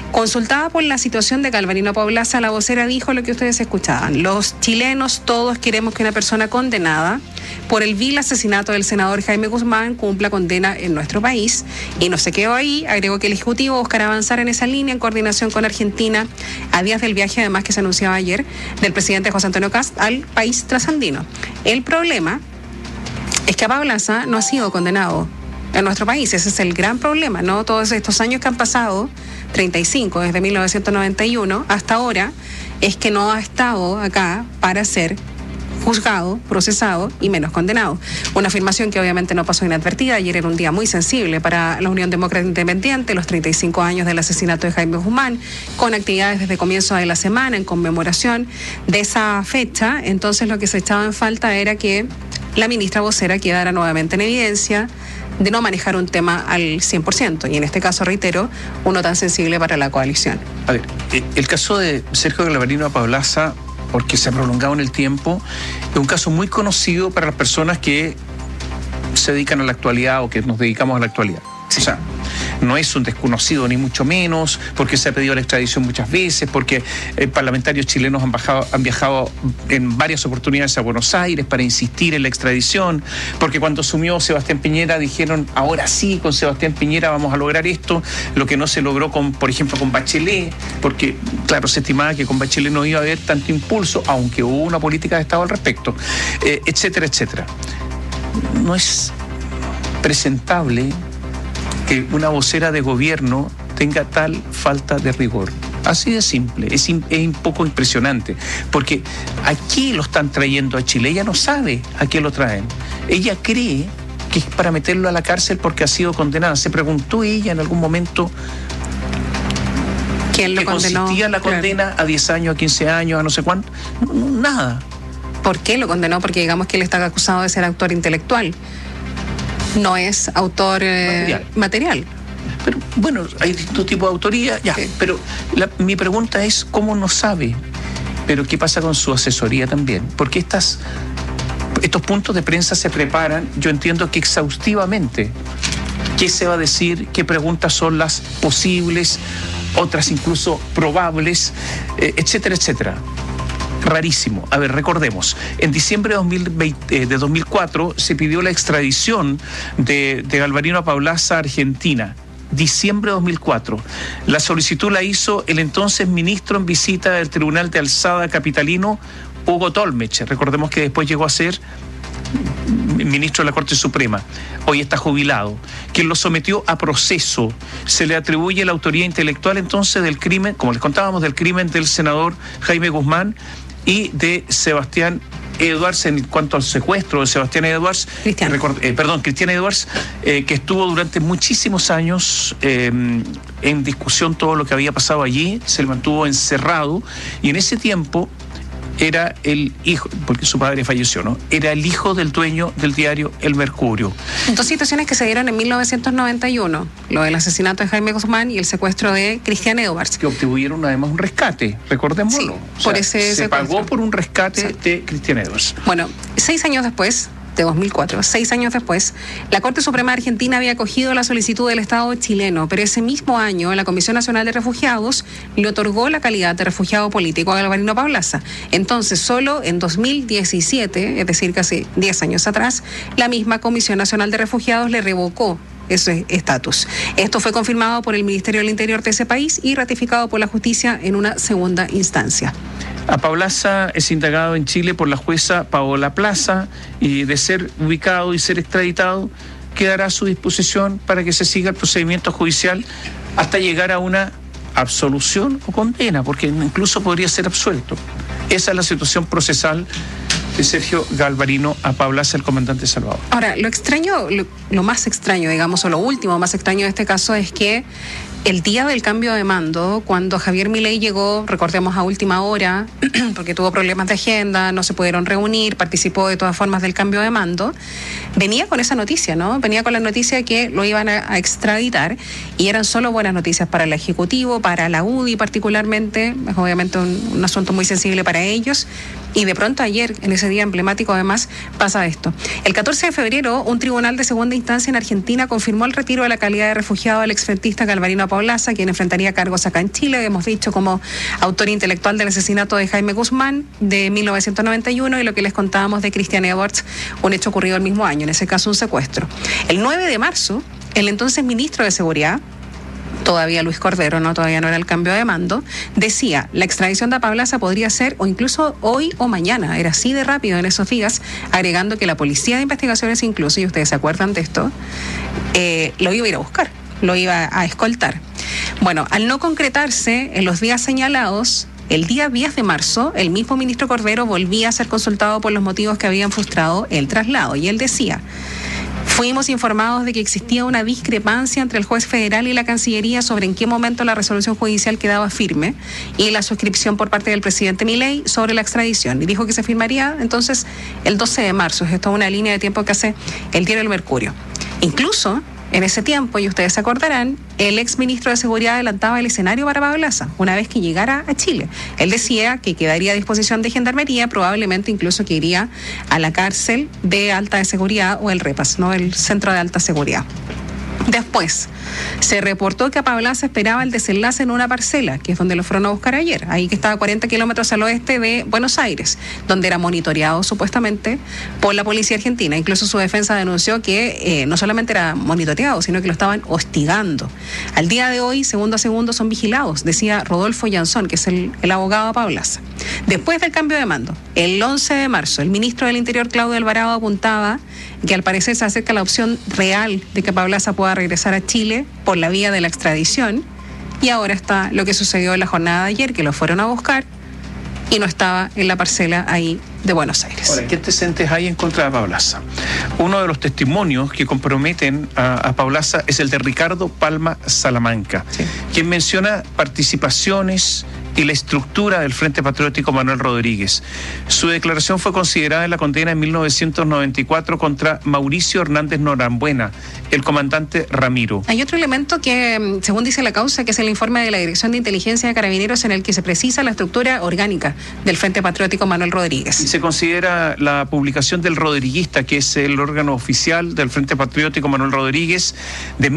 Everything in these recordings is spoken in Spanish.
Consultada por la situación de Galvarino Paulaza, la vocera dijo lo que ustedes escuchaban. Los chilenos todos queremos que una persona condenada por el vil asesinato del senador Jaime Guzmán cumpla condena en nuestro país. Y no se quedó ahí, agregó que el Ejecutivo buscará avanzar en esa línea en coordinación con Argentina a días del viaje, además que se anunciaba ayer, del presidente José Antonio Kast al país trasandino. El problema es que Paulaza no ha sido condenado en nuestro país. Ese es el gran problema, ¿no? Todos estos años que han pasado, 35, desde 1991 hasta ahora, es que no ha estado acá para ser juzgado, procesado y menos condenado. Una afirmación que obviamente no pasó inadvertida. Ayer era un día muy sensible para la Unión Demócrata Independiente, los 35 años del asesinato de Jaime Guzmán, con actividades desde comienzo de la semana en conmemoración de esa fecha. Entonces lo que se echaba en falta era que la ministra vocera quedara nuevamente en evidencia de no manejar un tema al 100%, y en este caso, reitero, uno tan sensible para la coalición. A ver, el caso de Sergio Galvarino Paulaza, porque se ha prolongado en el tiempo, es un caso muy conocido para las personas que se dedican a la actualidad o que nos dedicamos a la actualidad. O sea, no es un desconocido ni mucho menos, porque se ha pedido la extradición muchas veces, porque parlamentarios chilenos han viajado en varias oportunidades a Buenos Aires para insistir en la extradición, porque cuando asumió Sebastián Piñera dijeron, ahora sí, con Sebastián Piñera vamos a lograr esto, lo que no se logró por ejemplo, con Bachelet, porque claro, se estimaba que con Bachelet no iba a haber tanto impulso, aunque hubo una política de Estado al respecto, etcétera, etcétera. No es presentable que una vocera de gobierno tenga tal falta de rigor. Así de simple, es un poco impresionante, porque aquí lo están trayendo a Chile, ella no sabe a qué lo traen, ella cree que es para meterlo a la cárcel porque ha sido condenada. Se preguntó ella en algún momento ¿quién lo condenó? ¿Consistía la condena a 10 años, a 15 años, a no sé cuánto? Nada. ¿Por qué lo condenó? Porque digamos que él está acusado de ser autor intelectual. No es autor material. Pero bueno, hay distintos tipos de autoría, ya, sí. Pero mi pregunta es, ¿cómo no sabe? Pero ¿qué pasa con su asesoría también? Porque estos puntos de prensa se preparan, yo entiendo que exhaustivamente. ¿Qué se va a decir? ¿Qué preguntas son las posibles? Otras incluso probables, etcétera, etcétera. Rarísimo. A ver, recordemos, en diciembre de 2004 se pidió la extradición de Galvarino Paulaza a Argentina. Diciembre de 2004. La solicitud la hizo el entonces ministro en visita del Tribunal de Alzada capitalino, Hugo Tolmech. Recordemos que después llegó a ser ministro de la Corte Suprema, hoy está jubilado, quien lo sometió a proceso. Se le atribuye la autoría intelectual entonces del crimen, como les contábamos, del crimen del senador Jaime Guzmán y de Sebastián Edwards en cuanto al secuestro de Sebastián Edwards, Cristian Edwards, que estuvo durante muchísimos años en discusión todo lo que había pasado allí, se le mantuvo encerrado y en ese tiempo era el hijo, porque su padre falleció, ¿no? Era el hijo del dueño del diario El Mercurio. Dos situaciones que se dieron en 1991, lo del asesinato de Jaime Guzmán y el secuestro de Cristian Edwards. Que obtuvieron además un rescate, recordémoslo. Sí, por ese se pagó por un rescate de Cristian Edwards. Bueno, 6 años después, de 2004, 6 años después, la Corte Suprema de Argentina había acogido la solicitud del Estado chileno, pero ese mismo año la Comisión Nacional de Refugiados le otorgó la calidad de refugiado político a Galvarino Paulaza. Entonces, solo en 2017, es decir, casi 10 años atrás, la misma Comisión Nacional de Refugiados le revocó ese estatus. Esto fue confirmado por el Ministerio del Interior de ese país y ratificado por la justicia en una segunda instancia. A Paulaza es indagado en Chile por la jueza Paola Plaza y de ser ubicado y ser extraditado quedará a su disposición para que se siga el procedimiento judicial hasta llegar a una absolución o condena, porque incluso podría ser absuelto. Esa es la situación procesal de Sergio Galvarino a Paulaza, el comandante Salvador. Ahora, lo más extraño, digamos, o lo último más extraño de este caso es que el día del cambio de mando, cuando Javier Milei llegó, recordemos, a última hora, porque tuvo problemas de agenda, no se pudieron reunir, participó de todas formas del cambio de mando, venía con esa noticia, ¿no? Venía con la noticia de que lo iban a extraditar y eran solo buenas noticias para el Ejecutivo, para la UDI particularmente, es obviamente un asunto muy sensible para ellos. Y de pronto ayer, en ese día emblemático además, pasa esto. El 14 de febrero, un tribunal de segunda instancia en Argentina confirmó el retiro de la calidad de refugiado del exfrentista Galvarino Apaolaza, quien enfrentaría cargos acá en Chile, hemos dicho, como autor intelectual del asesinato de Jaime Guzmán de 1991 y lo que les contábamos de Christian Edwards, un hecho ocurrido el mismo año, en ese caso un secuestro. El 9 de marzo, el entonces ministro de Seguridad, todavía Luis Cordero, todavía no era el cambio de mando, decía, la extradición de Apaolaza podría ser o incluso hoy o mañana, era así de rápido en esos días, agregando que la Policía de Investigaciones incluso, y ustedes se acuerdan de esto, lo iba a ir a buscar, lo iba a escoltar. Bueno, al no concretarse en los días señalados, el día 10 de marzo, el mismo ministro Cordero volvía a ser consultado por los motivos que habían frustrado el traslado, y él decía, fuimos informados de que existía una discrepancia entre el juez federal y la Cancillería sobre en qué momento la resolución judicial quedaba firme y la suscripción por parte del presidente Milei sobre la extradición. Y dijo que se firmaría entonces el 12 de marzo. Es toda una línea de tiempo que hace el diario El Mercurio. Incluso en ese tiempo, y ustedes se acordarán, el ex ministro de Seguridad adelantaba el escenario para Apaolaza una vez que llegara a Chile. Él decía que quedaría a disposición de Gendarmería, probablemente incluso que iría a la cárcel de alta de seguridad o el REPAS, el Centro de Alta Seguridad. Después, se reportó que Apaolaza esperaba el desenlace en una parcela, que es donde lo fueron a buscar ayer, ahí que estaba a 40 kilómetros al oeste de Buenos Aires, donde era monitoreado supuestamente por la policía argentina. Incluso su defensa denunció que no solamente era monitoreado, sino que lo estaban hostigando. Al día de hoy, segundo a segundo, son vigilados, decía Rodolfo Yansón, que es el abogado de Apaolaza. Después del cambio de mando, el 11 de marzo, el ministro del Interior, Claudio Alvarado, apuntaba que al parecer se acerca la opción real de que Apaolaza pueda regresar a Chile por la vía de la extradición, y ahora está lo que sucedió en la jornada de ayer, que lo fueron a buscar y no estaba en la parcela ahí de Buenos Aires. Ahora, ¿qué antecedentes hay en contra de Apaolaza? Uno de los testimonios que comprometen a Apaolaza es el de Ricardo Palma Salamanca, sí, quien menciona participaciones y la estructura del Frente Patriótico Manuel Rodríguez. Su declaración fue considerada en la condena en 1994 contra Mauricio Hernández Norambuena, el comandante Ramiro. Hay otro elemento que, según dice la causa, que es el informe de la Dirección de Inteligencia de Carabineros, en el que se precisa la estructura orgánica del Frente Patriótico Manuel Rodríguez. Y se considera la publicación del Rodriguista, que es el órgano oficial del Frente Patriótico Manuel Rodríguez, de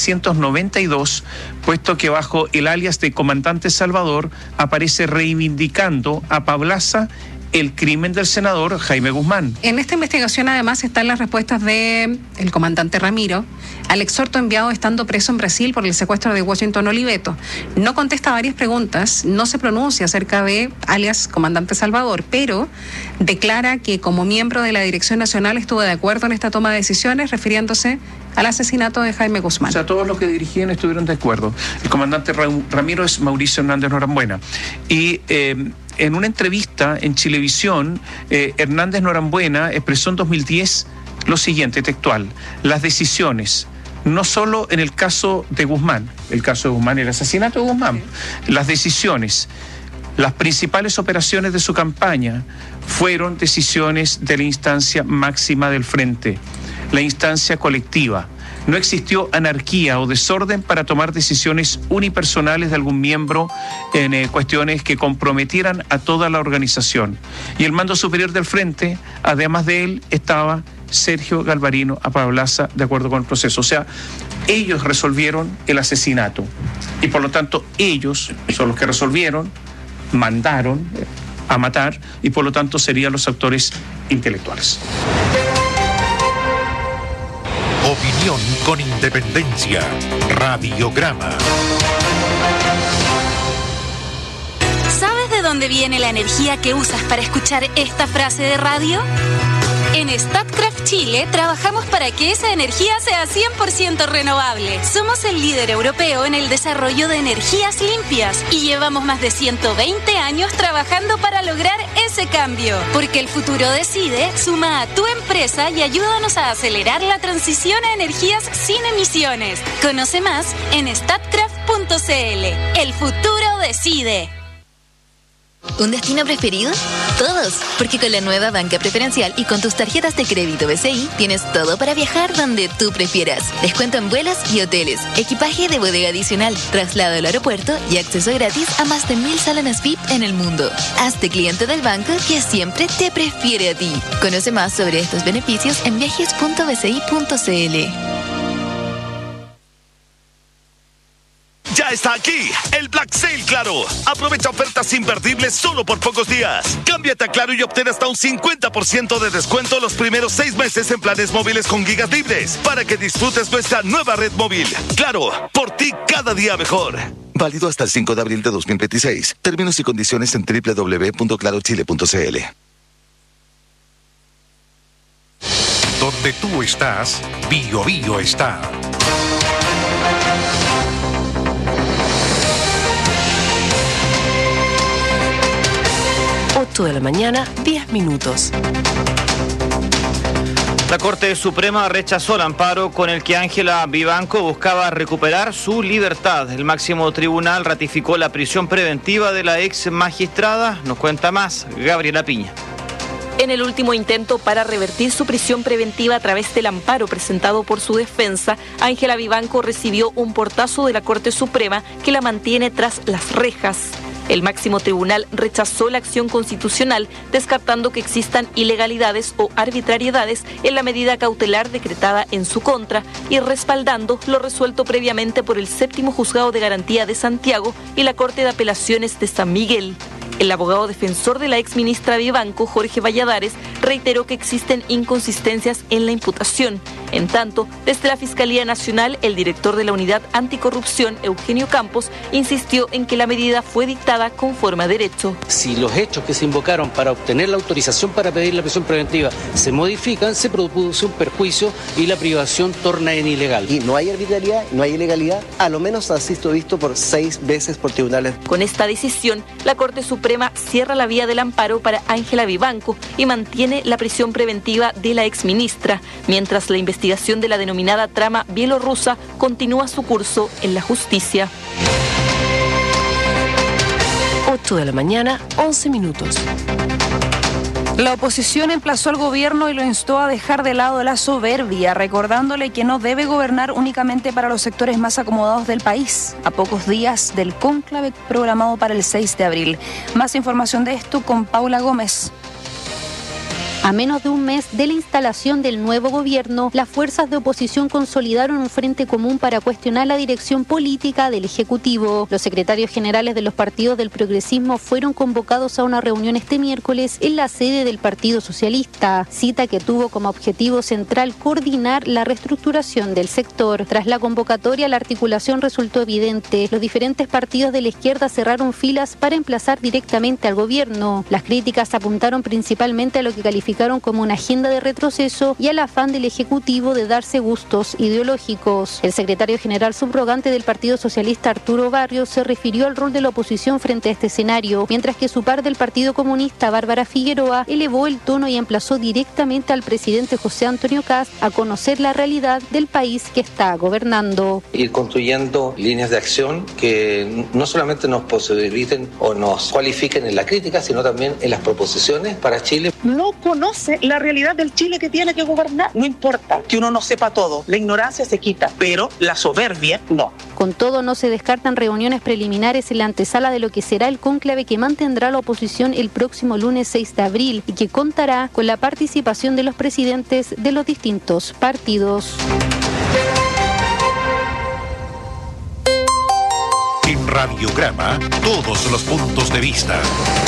1992, puesto que bajo el alias de Comandante Salvador aparece reivindicando a Apaolaza el crimen del senador Jaime Guzmán. En esta investigación además están las respuestas del comandante Ramiro al exhorto enviado estando preso en Brasil por el secuestro de Washington Oliveto. No contesta varias preguntas, no se pronuncia acerca de alias comandante Salvador, pero declara que como miembro de la Dirección Nacional estuvo de acuerdo en esta toma de decisiones, refiriéndose al asesinato de Jaime Guzmán. O sea, todos los que dirigían estuvieron de acuerdo. El comandante Ramiro es Mauricio Hernández Norambuena. Y en una entrevista en Chilevisión, Hernández Norambuena expresó en 2010 lo siguiente, textual: las decisiones, no solo en el caso de Guzmán, el caso de Guzmán, el asesinato de Guzmán, las decisiones, las principales operaciones de su campaña fueron decisiones de la instancia máxima del frente, la instancia colectiva. No existió anarquía o desorden para tomar decisiones unipersonales de algún miembro en cuestiones que comprometieran a toda la organización. Y el mando superior del frente, además de él, estaba Sergio Galvarino Apaolaza, de acuerdo con el proceso. O sea, ellos resolvieron el asesinato y por lo tanto ellos son los que resolvieron, mandaron a matar y por lo tanto serían los autores intelectuales. Opinión con independencia. Radiograma. ¿Sabes de dónde viene la energía que usas para escuchar esta frase de radio? En Statkraft Chile trabajamos para que esa energía sea 100% renovable. Somos el líder europeo en el desarrollo de energías limpias y llevamos más de 120 años trabajando para lograr ese cambio. Porque el futuro decide, suma a tu empresa y ayúdanos a acelerar la transición a energías sin emisiones. Conoce más en statkraft.cl. El futuro decide. ¿Un destino preferido? Todos, porque con la nueva banca preferencial y con tus tarjetas de crédito BCI tienes todo para viajar donde tú prefieras. Descuento en vuelos y hoteles, equipaje de bodega adicional, traslado al aeropuerto y acceso gratis a más de 1000 salones VIP en el mundo. Hazte cliente del banco que siempre te prefiere a ti. Conoce más sobre estos beneficios en viajes.bci.cl. Ya está aquí el Black Sale Claro. Aprovecha ofertas imperdibles solo por pocos días. Cámbiate a Claro y obtén hasta un 50% de descuento los primeros 6 meses en planes móviles con gigas libres para que disfrutes nuestra nueva red móvil. Claro, por ti cada día mejor. Válido hasta el 5 de abril de 2026. Términos y condiciones en www.clarochile.cl. Donde tú estás, Bio Bio está. 8 de la mañana, 10 minutos. La Corte Suprema rechazó el amparo con el que Ángela Vivanco buscaba recuperar su libertad. El máximo tribunal ratificó la prisión preventiva de la ex magistrada. Nos cuenta más Gabriela Piña. En el último intento para revertir su prisión preventiva a través del amparo presentado por su defensa, Ángela Vivanco recibió un portazo de la Corte Suprema que la mantiene tras las rejas. El máximo tribunal rechazó la acción constitucional, descartando que existan ilegalidades o arbitrariedades en la medida cautelar decretada en su contra y respaldando lo resuelto previamente por el 7º Juzgado de Garantía de Santiago y la Corte de Apelaciones de San Miguel. El abogado defensor de la exministra Vivanco, Jorge Valladares, reiteró que existen inconsistencias en la imputación. En tanto, desde la Fiscalía Nacional, el director de la Unidad Anticorrupción, Eugenio Campos, insistió en que la medida fue dictada conforme a derecho. Si los hechos que se invocaron para obtener la autorización para pedir la prisión preventiva se modifican, se produce un perjuicio y la privación torna en ilegal. Y no hay arbitrariedad, no hay ilegalidad, a lo menos ha sido visto por 6 veces por tribunales. Con esta decisión, la Corte Suprema cierra la vía del amparo para Ángela Vivanco y mantiene la prisión preventiva de la exministra, mientras la investigación de la denominada trama bielorrusa continúa su curso en la justicia. 8 de la mañana, 11 minutos. La oposición emplazó al gobierno y lo instó a dejar de lado la soberbia, recordándole que no debe gobernar únicamente para los sectores más acomodados del país, a pocos días del cónclave programado para el 6 de abril. Más información de esto con Paula Gómez. A menos de un mes de la instalación del nuevo gobierno, las fuerzas de oposición consolidaron un frente común para cuestionar la dirección política del Ejecutivo. Los secretarios generales de los partidos del progresismo fueron convocados a una reunión este miércoles en la sede del Partido Socialista, cita que tuvo como objetivo central coordinar la reestructuración del sector. Tras la convocatoria, la articulación resultó evidente. Los diferentes partidos de la izquierda cerraron filas para emplazar directamente al gobierno. Las críticas apuntaron principalmente a lo que calificaron como una agenda de retroceso y al afán del Ejecutivo de darse gustos ideológicos. El secretario general subrogante del Partido Socialista, Arturo Barrios, se refirió al rol de la oposición frente a este escenario, mientras que su par del Partido Comunista, Bárbara Figueroa, elevó el tono y emplazó directamente al presidente José Antonio Kast a conocer la realidad del país que está gobernando. Ir construyendo líneas de acción que no solamente nos posibiliten o nos cualifiquen en la crítica, sino también en las proposiciones para Chile. No conoce la realidad del Chile que tiene que gobernar. No importa que uno no sepa todo, la ignorancia se quita, pero la soberbia no. Con todo, no se descartan reuniones preliminares en la antesala de lo que será el cónclave que mantendrá la oposición el próximo lunes 6 de abril y que contará con la participación de los presidentes de los distintos partidos. En Radiograma, todos los puntos de vista.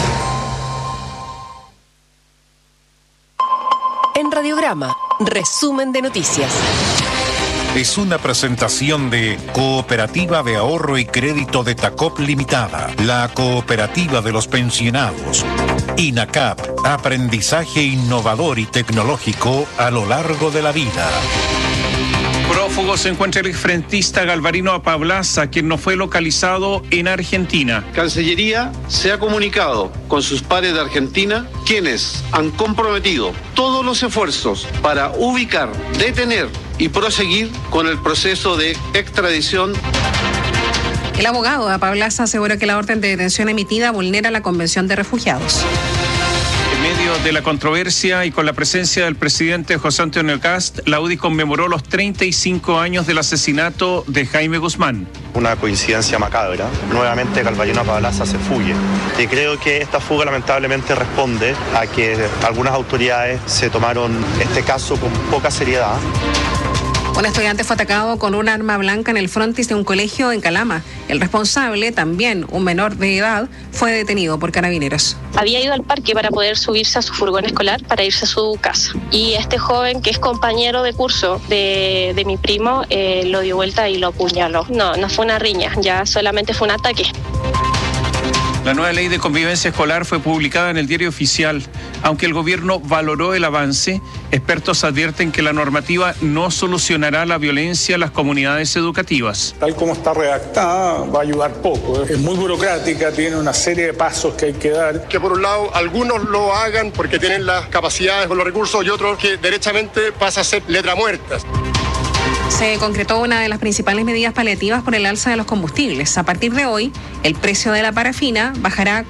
En Radiograma, resumen de noticias. Es una presentación de Cooperativa de Ahorro y Crédito de Tacop Limitada, la cooperativa de los pensionados. INACAP, aprendizaje innovador y tecnológico a lo largo de la vida. Prófugo se encuentra el frentista Galvarino Apablaza, quien no fue localizado en Argentina. Cancillería se ha comunicado con sus pares de Argentina, quienes han comprometido todos los esfuerzos para ubicar, detener y proseguir con el proceso de extradición. El abogado de Pablaza aseguró que la orden de detención emitida vulnera la Convención de Refugiados. En medio de la controversia y con la presencia del presidente José Antonio Kast, la UDI conmemoró los 35 años del asesinato de Jaime Guzmán. Una coincidencia macabra. Nuevamente Calvayino Pablaza se fugue. Y creo que esta fuga lamentablemente responde a que algunas autoridades se tomaron este caso con poca seriedad. Un estudiante fue atacado con un arma blanca en el frontis de un colegio en Calama. El responsable, también un menor de edad, fue detenido por carabineros. Había ido al parque para poder subirse a su furgón escolar para irse a su casa. Y este joven, que es compañero de curso de mi primo, lo dio vuelta y lo apuñaló. No fue una riña, ya solamente fue un ataque. La nueva ley de convivencia escolar fue publicada en el Diario Oficial. Aunque el gobierno valoró el avance, expertos advierten que la normativa no solucionará la violencia en las comunidades educativas. Tal como está redactada, va a ayudar poco. Es muy burocrática, tiene una serie de pasos que hay que dar. Que por un lado algunos lo hagan porque tienen las capacidades o los recursos y otros que derechamente pasa a ser letra muerta. Se concretó una de las principales medidas paliativas por el alza de los combustibles. A partir de hoy, el precio de la parafina bajará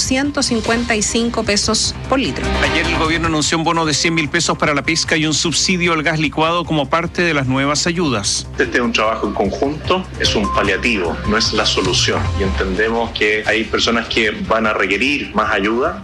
455 pesos por litro. Ayer el gobierno anunció un bono de 100.000 pesos para la pesca y un subsidio al gas licuado como parte de las nuevas ayudas. Este es un trabajo en conjunto, es un paliativo, no es la solución. Y entendemos que hay personas que van a requerir más ayuda.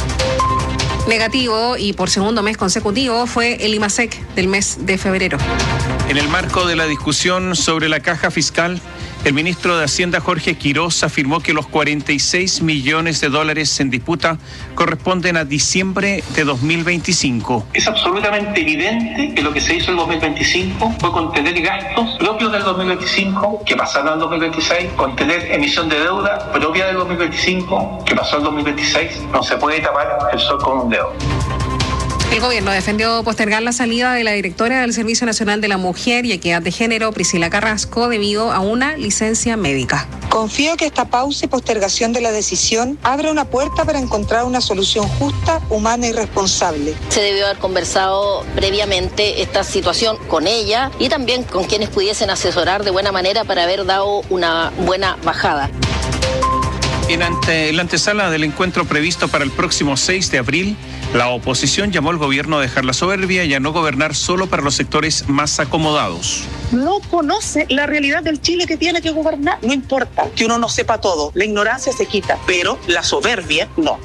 Negativo y por segundo mes consecutivo fue el IMASEC del mes de febrero. En el marco de la discusión sobre la caja fiscal, el ministro de Hacienda Jorge Quiroz afirmó que los 46 millones de dólares en disputa corresponden a diciembre de 2025. Es absolutamente evidente que lo que se hizo en 2025 fue contener gastos propios del 2025 que pasaron al 2026, contener emisión de deuda propia del 2025 que pasó al 2026. No se puede tapar el sol con un dedo. El gobierno defendió postergar la salida de la directora del Servicio Nacional de la Mujer y Equidad de Género, Priscila Carrasco, debido a una licencia médica. Confío que esta pausa y postergación de la decisión abra una puerta para encontrar una solución justa, humana y responsable. Se debió haber conversado previamente esta situación con ella y también con quienes pudiesen asesorar de buena manera para haber dado una buena bajada. En la antesala del encuentro previsto para el próximo 6 de abril, la oposición llamó al gobierno a dejar la soberbia y a no gobernar solo para los sectores más acomodados. No conoce la realidad del Chile que tiene que gobernar. No importa que uno no sepa todo, la ignorancia se quita, pero la soberbia no.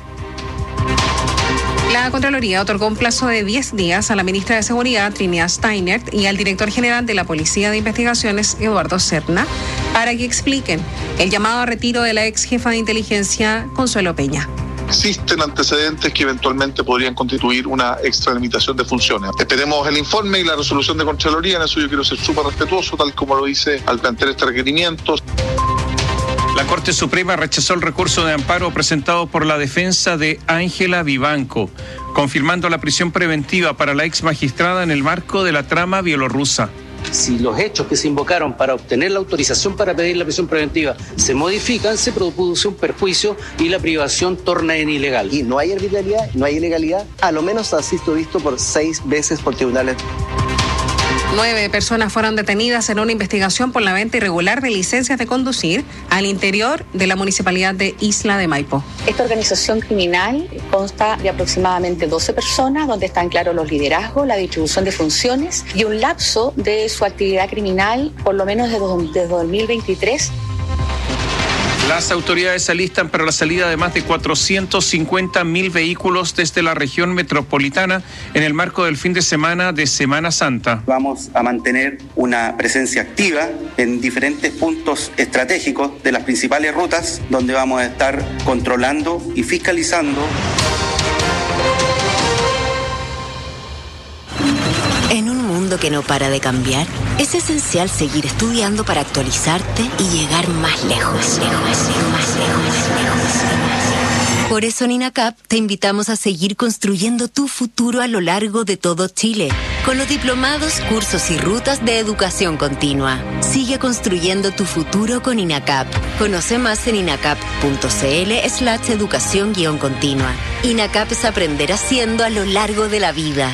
La Contraloría otorgó un plazo de 10 días a la ministra de Seguridad, Trinidad Steinert, y al director general de la Policía de Investigaciones, Eduardo Serna, para que expliquen el llamado a retiro de la ex jefa de inteligencia, Consuelo Peña. Existen antecedentes que eventualmente podrían constituir una extralimitación de funciones. Esperemos el informe y la resolución de Contraloría. En eso yo quiero ser súper respetuoso, tal como lo hice al plantear este requerimiento. La Corte Suprema rechazó el recurso de amparo presentado por la defensa de Ángela Vivanco, confirmando la prisión preventiva para la ex magistrada en el marco de la trama bielorrusa. Si los hechos que se invocaron para obtener la autorización para pedir la prisión preventiva se modifican, se produce un perjuicio y la privación torna en ilegal. Y no hay arbitrariedad, no hay ilegalidad, a lo menos ha sido visto por 6 veces por tribunales. 9 personas fueron detenidas en una investigación por la venta irregular de licencias de conducir al interior de la municipalidad de Isla de Maipo. Esta organización criminal consta de aproximadamente 12 personas, donde están claros los liderazgos, la distribución de funciones y un lapso de su actividad criminal, por lo menos desde 2023. Las autoridades alistan para la salida de más de 450.000 vehículos desde la región metropolitana en el marco del fin de semana de Semana Santa. Vamos a mantener una presencia activa en diferentes puntos estratégicos de las principales rutas, donde vamos a estar controlando y fiscalizando. En un mundo que no para de cambiar, es esencial seguir estudiando para actualizarte y llegar más lejos. Por eso en INACAP te invitamos a seguir construyendo tu futuro a lo largo de todo Chile, con los diplomados, cursos y rutas de educación continua. Sigue construyendo tu futuro con INACAP. Conoce más en inacap.cl/educación-continua. INACAP es aprender haciendo a lo largo de la vida.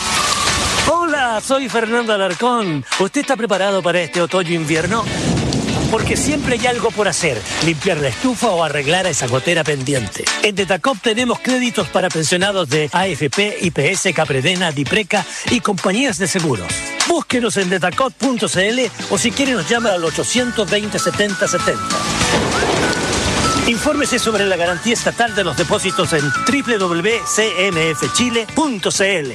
Hola, soy Fernando Alarcón. ¿Usted está preparado para este otoño-invierno? porque siempre hay algo por hacer, limpiar la estufa o arreglar a esa gotera pendiente. En Detacop tenemos créditos para pensionados de AFP, IPS, Capredena, Dipreca y compañías de seguros. Búsquenos en detacop.cl o si quiere nos llama al 820 70 70. Infórmese sobre la garantía estatal de los depósitos en www.cmfchile.cl.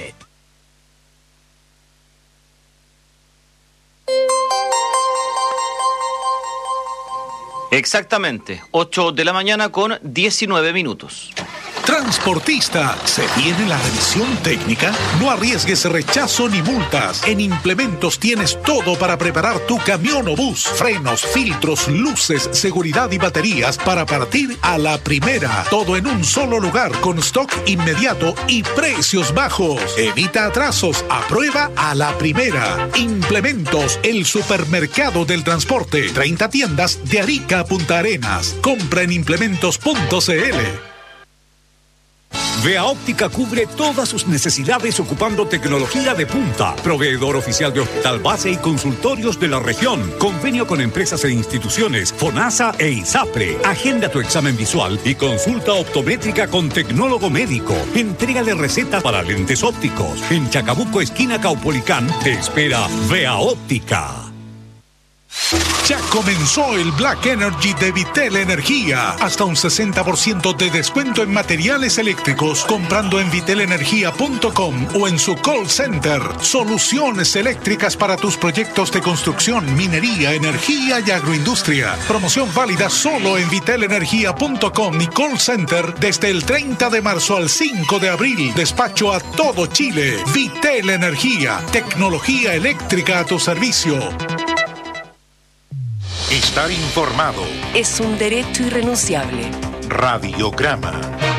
Exactamente, 8 de la mañana con 19 minutos. Transportista, ¿se viene la revisión técnica? No arriesgues rechazo ni multas. En Implementos tienes todo para preparar tu camión o bus. Frenos, filtros, luces, seguridad y baterías para partir a la primera. Todo en un solo lugar con stock inmediato y precios bajos. Evita atrasos, aprueba a la primera. Implementos, el supermercado del transporte. 30 tiendas de Arica a Punta Arenas. Compra en implementos.cl. Vea Óptica cubre todas sus necesidades ocupando tecnología de punta. Proveedor oficial de hospital base y consultorios de la región. Convenio con empresas e instituciones, FONASA e ISAPRE. Agenda tu examen visual y consulta optométrica con tecnólogo médico. Entrégale recetas para lentes ópticos. En Chacabuco, esquina Caupolicán, te espera Vea Óptica. Ya comenzó el Black Energy de Vitel Energía. Hasta un 60% de descuento en materiales eléctricos comprando en vitelenergia.com o en su call center. Soluciones eléctricas para tus proyectos de construcción, minería, energía y agroindustria. Promoción válida solo en vitelenergia.com y call center desde el 30 de marzo al 5 de abril. Despacho a todo Chile. Vitel Energía. Tecnología eléctrica a tu servicio. Estar informado es un derecho irrenunciable. Radiograma.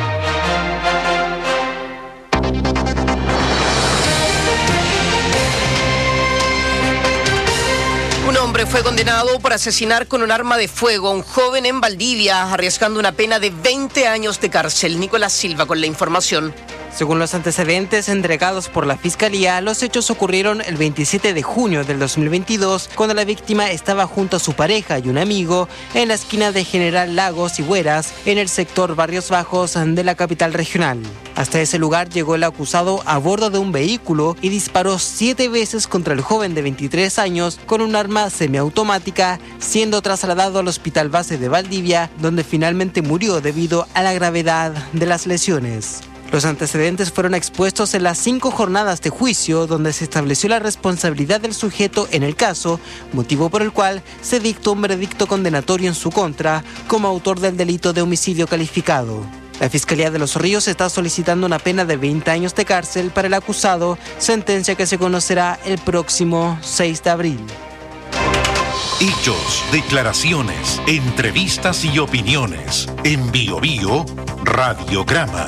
Un hombre fue condenado por asesinar con un arma de fuego a un joven en Valdivia, arriesgando una pena de 20 años de cárcel. Nicolás Silva con la información. Según los antecedentes entregados por la Fiscalía, los hechos ocurrieron el 27 de junio del 2022, cuando la víctima estaba junto a su pareja y un amigo en la esquina de General Lagos y Hueras, en el sector Barrios Bajos de la capital regional. Hasta ese lugar llegó el acusado a bordo de un vehículo y disparó 7 veces contra el joven de 23 años con un arma semiautomática, siendo trasladado al Hospital Base de Valdivia, donde finalmente murió debido a la gravedad de las lesiones. Los antecedentes fueron expuestos en las 5 jornadas de juicio, donde se estableció la responsabilidad del sujeto en el caso, motivo por el cual se dictó un veredicto condenatorio en su contra como autor del delito de homicidio calificado. La Fiscalía de Los Ríos está solicitando una pena de 20 años de cárcel para el acusado, sentencia que se conocerá el próximo 6 de abril. Hechos, declaraciones, entrevistas y opiniones. En Bio Bio, Radiograma.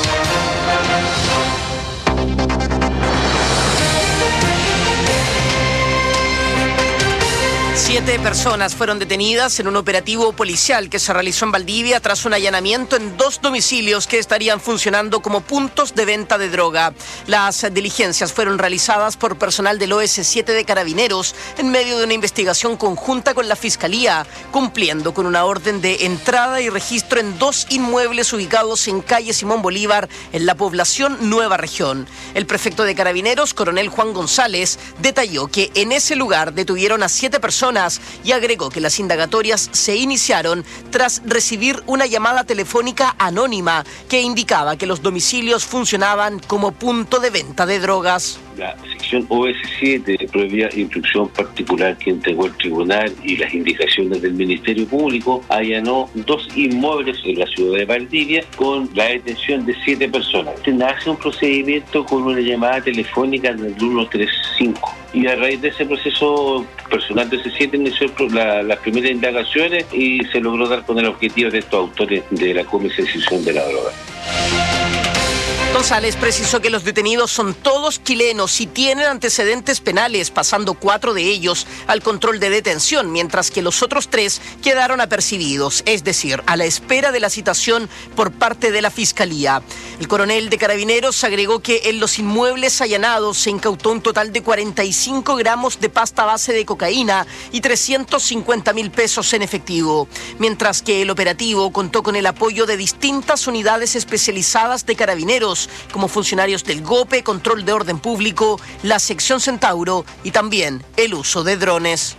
7 personas fueron detenidas en un operativo policial que se realizó en Valdivia tras un allanamiento en 2 domicilios que estarían funcionando como puntos de venta de droga. Las diligencias fueron realizadas por personal del OS7 de Carabineros en medio de una investigación conjunta con la Fiscalía, cumpliendo con una orden de entrada y registro en 2 inmuebles ubicados en calle Simón Bolívar, en la población Nueva Región. El prefecto de Carabineros, coronel Juan González, detalló que en ese lugar detuvieron a 7 personas y agregó que las indagatorias se iniciaron tras recibir una llamada telefónica anónima que indicaba que los domicilios funcionaban como punto de venta de drogas. La sección OS7, previa instrucción particular que entregó el tribunal y las indicaciones del Ministerio Público, allanó 2 inmuebles en la ciudad de Valdivia con la detención de 7 personas. Se hace un procedimiento con una llamada telefónica del 135. Y a raíz de ese proceso, personal de C7 inició las primeras indagaciones y se logró dar con el objetivo de estos autores de la comercialización de la droga. Don González precisó que los detenidos son todos chilenos y tienen antecedentes penales, pasando 4 de ellos al control de detención, mientras que los otros 3 quedaron apercibidos, es decir, a la espera de la citación por parte de la Fiscalía. El coronel de Carabineros agregó que en los inmuebles allanados se incautó un total de 45 gramos de pasta base de cocaína y 350.000 pesos en efectivo, mientras que el operativo contó con el apoyo de distintas unidades especializadas de Carabineros, como funcionarios del GOPE, Control de Orden Público, la Sección Centauro y también el uso de drones.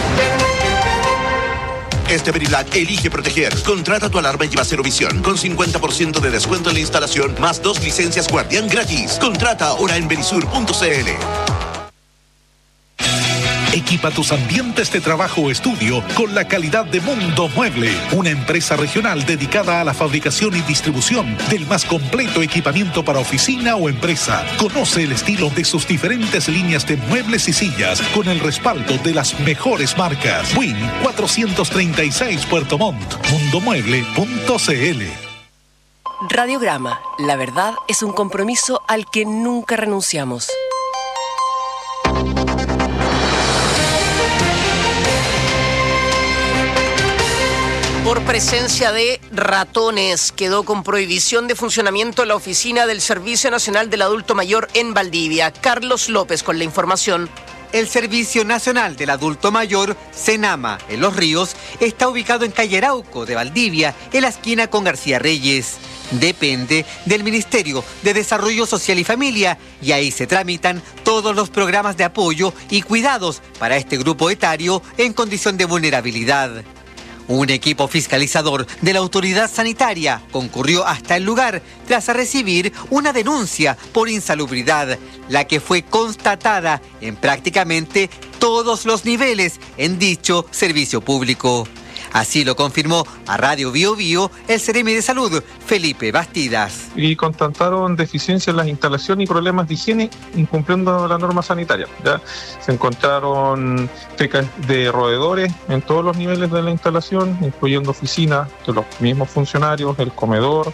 Este Verilak elige proteger. Contrata tu alarma y lleva Cero Visión con 50% de descuento en la instalación más 2 licencias Guardián gratis. Contrata ahora en verisur.cl. Equipa tus ambientes de trabajo o estudio con la calidad de Mundo Mueble, una empresa regional dedicada a la fabricación y distribución del más completo equipamiento para oficina o empresa. Conoce el estilo de sus diferentes líneas de muebles y sillas con el respaldo de las mejores marcas. Win 436 Puerto Montt, mundomueble.cl. Radiograma, la verdad es un compromiso al que nunca renunciamos. Por presencia de ratones, quedó con prohibición de funcionamiento la oficina del Servicio Nacional del Adulto Mayor en Valdivia. Carlos López con la información. El Servicio Nacional del Adulto Mayor, Senama, en Los Ríos, está ubicado en calle Arauco de Valdivia, en la esquina con García Reyes. Depende del Ministerio de Desarrollo Social y Familia y ahí se tramitan todos los programas de apoyo y cuidados para este grupo etario en condición de vulnerabilidad. Un equipo fiscalizador de la autoridad sanitaria concurrió hasta el lugar tras recibir una denuncia por insalubridad, la que fue constatada en prácticamente todos los niveles en dicho servicio público. Así lo confirmó a Radio Bio Bio el Seremi de Salud, Felipe Bastidas. Y constataron deficiencias en las instalaciones y problemas de higiene incumpliendo la norma sanitaria. ¿Ya? Se encontraron fecas de roedores en todos los niveles de la instalación, incluyendo oficinas de los mismos funcionarios, el comedor,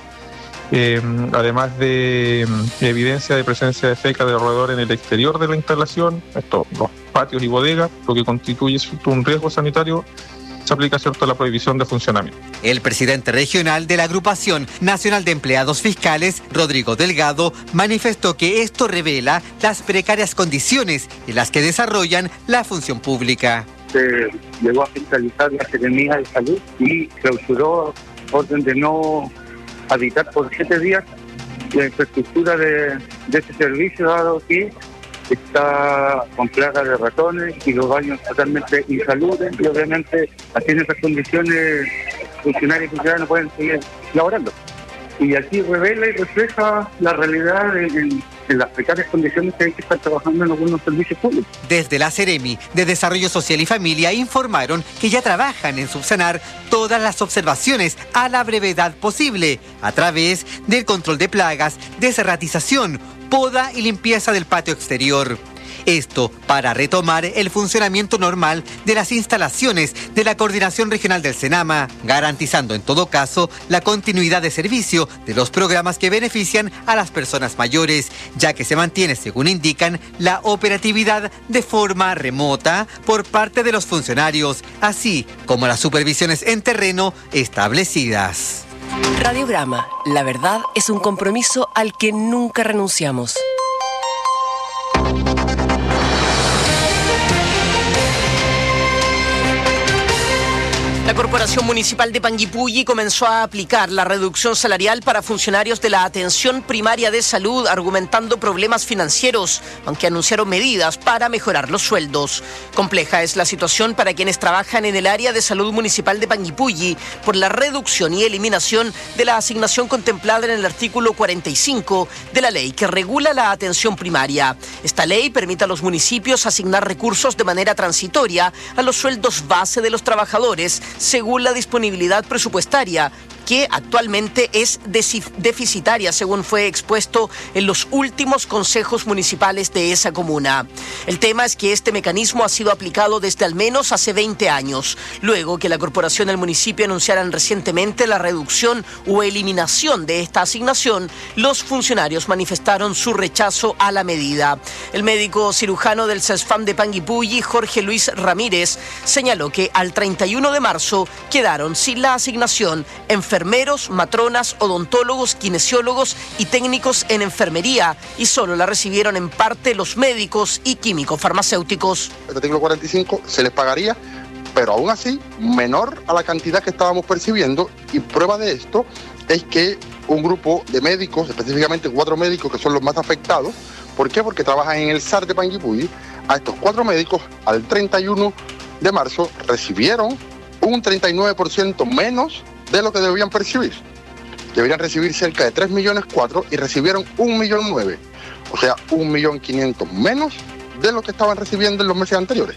además de evidencia de presencia de feca de roedor en el exterior de la instalación, los patios y bodegas, lo que constituye un riesgo sanitario. Se aplica, ¿cierto?, la prohibición de funcionamiento. El presidente regional de la Agrupación Nacional de Empleados Fiscales, Rodrigo Delgado, manifestó que esto revela las precarias condiciones en las que desarrollan la función pública. Se llegó a fiscalizar la Secretaría de Salud y clausuró orden de no habitar por 7 días la infraestructura de este servicio, dado que está con plagas de ratones y los baños totalmente insalubres y obviamente así en esas condiciones funcionarios y funcionarios no pueden seguir laborando. Y aquí revela y refleja la realidad en las precarias condiciones que hay que estar trabajando en algunos servicios públicos. Desde la Seremi de Desarrollo Social y Familia informaron que ya trabajan en subsanar todas las observaciones a la brevedad posible a través del control de plagas, desratización, poda y limpieza del patio exterior. Esto para retomar el funcionamiento normal de las instalaciones de la Coordinación Regional del Senama, garantizando en todo caso la continuidad de servicio de los programas que benefician a las personas mayores, ya que se mantiene, según indican, la operatividad de forma remota por parte de los funcionarios, así como las supervisiones en terreno establecidas. Radiograma, la verdad es un compromiso al que nunca renunciamos. La Corporación Municipal de Panguipulli comenzó a aplicar la reducción salarial para funcionarios de la atención primaria de salud, argumentando problemas financieros, aunque anunciaron medidas para mejorar los sueldos. Compleja es la situación para quienes trabajan en el área de salud municipal de Panguipulli por la reducción y eliminación de la asignación contemplada en el artículo 45 de la ley que regula la atención primaria. Esta ley permite a los municipios asignar recursos de manera transitoria a los sueldos base de los trabajadores, según la disponibilidad presupuestaria, que actualmente es deficitaria, según fue expuesto en los últimos consejos municipales de esa comuna. El tema es que este mecanismo ha sido aplicado desde al menos hace 20 años, luego que la corporación y el municipio anunciaran recientemente la reducción o eliminación de esta asignación. Los funcionarios manifestaron su rechazo a la medida. El médico cirujano del CESFAM de Panguipulli, Jorge Luis Ramírez, señaló que al 31 de marzo quedaron sin la asignación enfermeros, matronas, odontólogos, kinesiólogos y técnicos en enfermería, y solo la recibieron en parte los médicos y químicos farmacéuticos. El artículo 45 se les pagaría, pero aún así menor a la cantidad que estábamos percibiendo, y prueba de esto es que un grupo de médicos, específicamente 4 médicos que son los más afectados. ¿Por qué? Porque trabajan en el SAR de Panguipulli. A estos 4 médicos, al 31 de marzo, recibieron un 39% menos de lo que debían percibir. Deberían recibir cerca de 3,4 millones y recibieron 1,9 millones. O sea, 1,500,000 menos de lo que estaban recibiendo en los meses anteriores.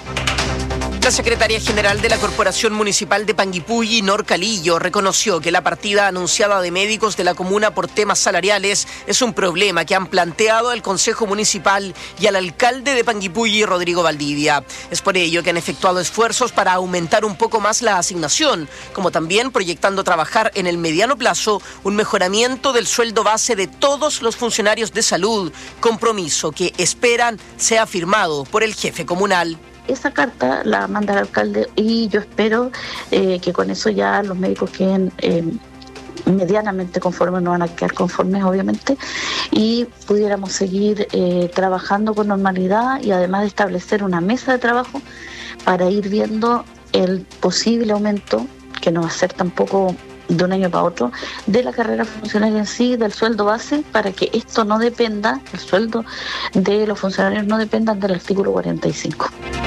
La secretaria general de la Corporación Municipal de Panguipulli, Nor Calillo, reconoció que la partida anunciada de médicos de la comuna por temas salariales es un problema que han planteado al Consejo Municipal y al alcalde de Panguipulli, Rodrigo Valdivia. Es por ello que han efectuado esfuerzos para aumentar un poco más la asignación, como también proyectando trabajar en el mediano plazo un mejoramiento del sueldo base de todos los funcionarios de salud, compromiso que esperan sea firmado por el jefe comunal. Esa carta la manda el alcalde y yo espero que con eso ya los médicos queden medianamente conformes, no van a quedar conformes obviamente, y pudiéramos seguir trabajando con normalidad, y además de establecer una mesa de trabajo para ir viendo el posible aumento, que no va a ser tampoco de un año para otro, de la carrera funcionaria en sí, del sueldo base, para que esto no dependa, el sueldo de los funcionarios no dependan del artículo 45.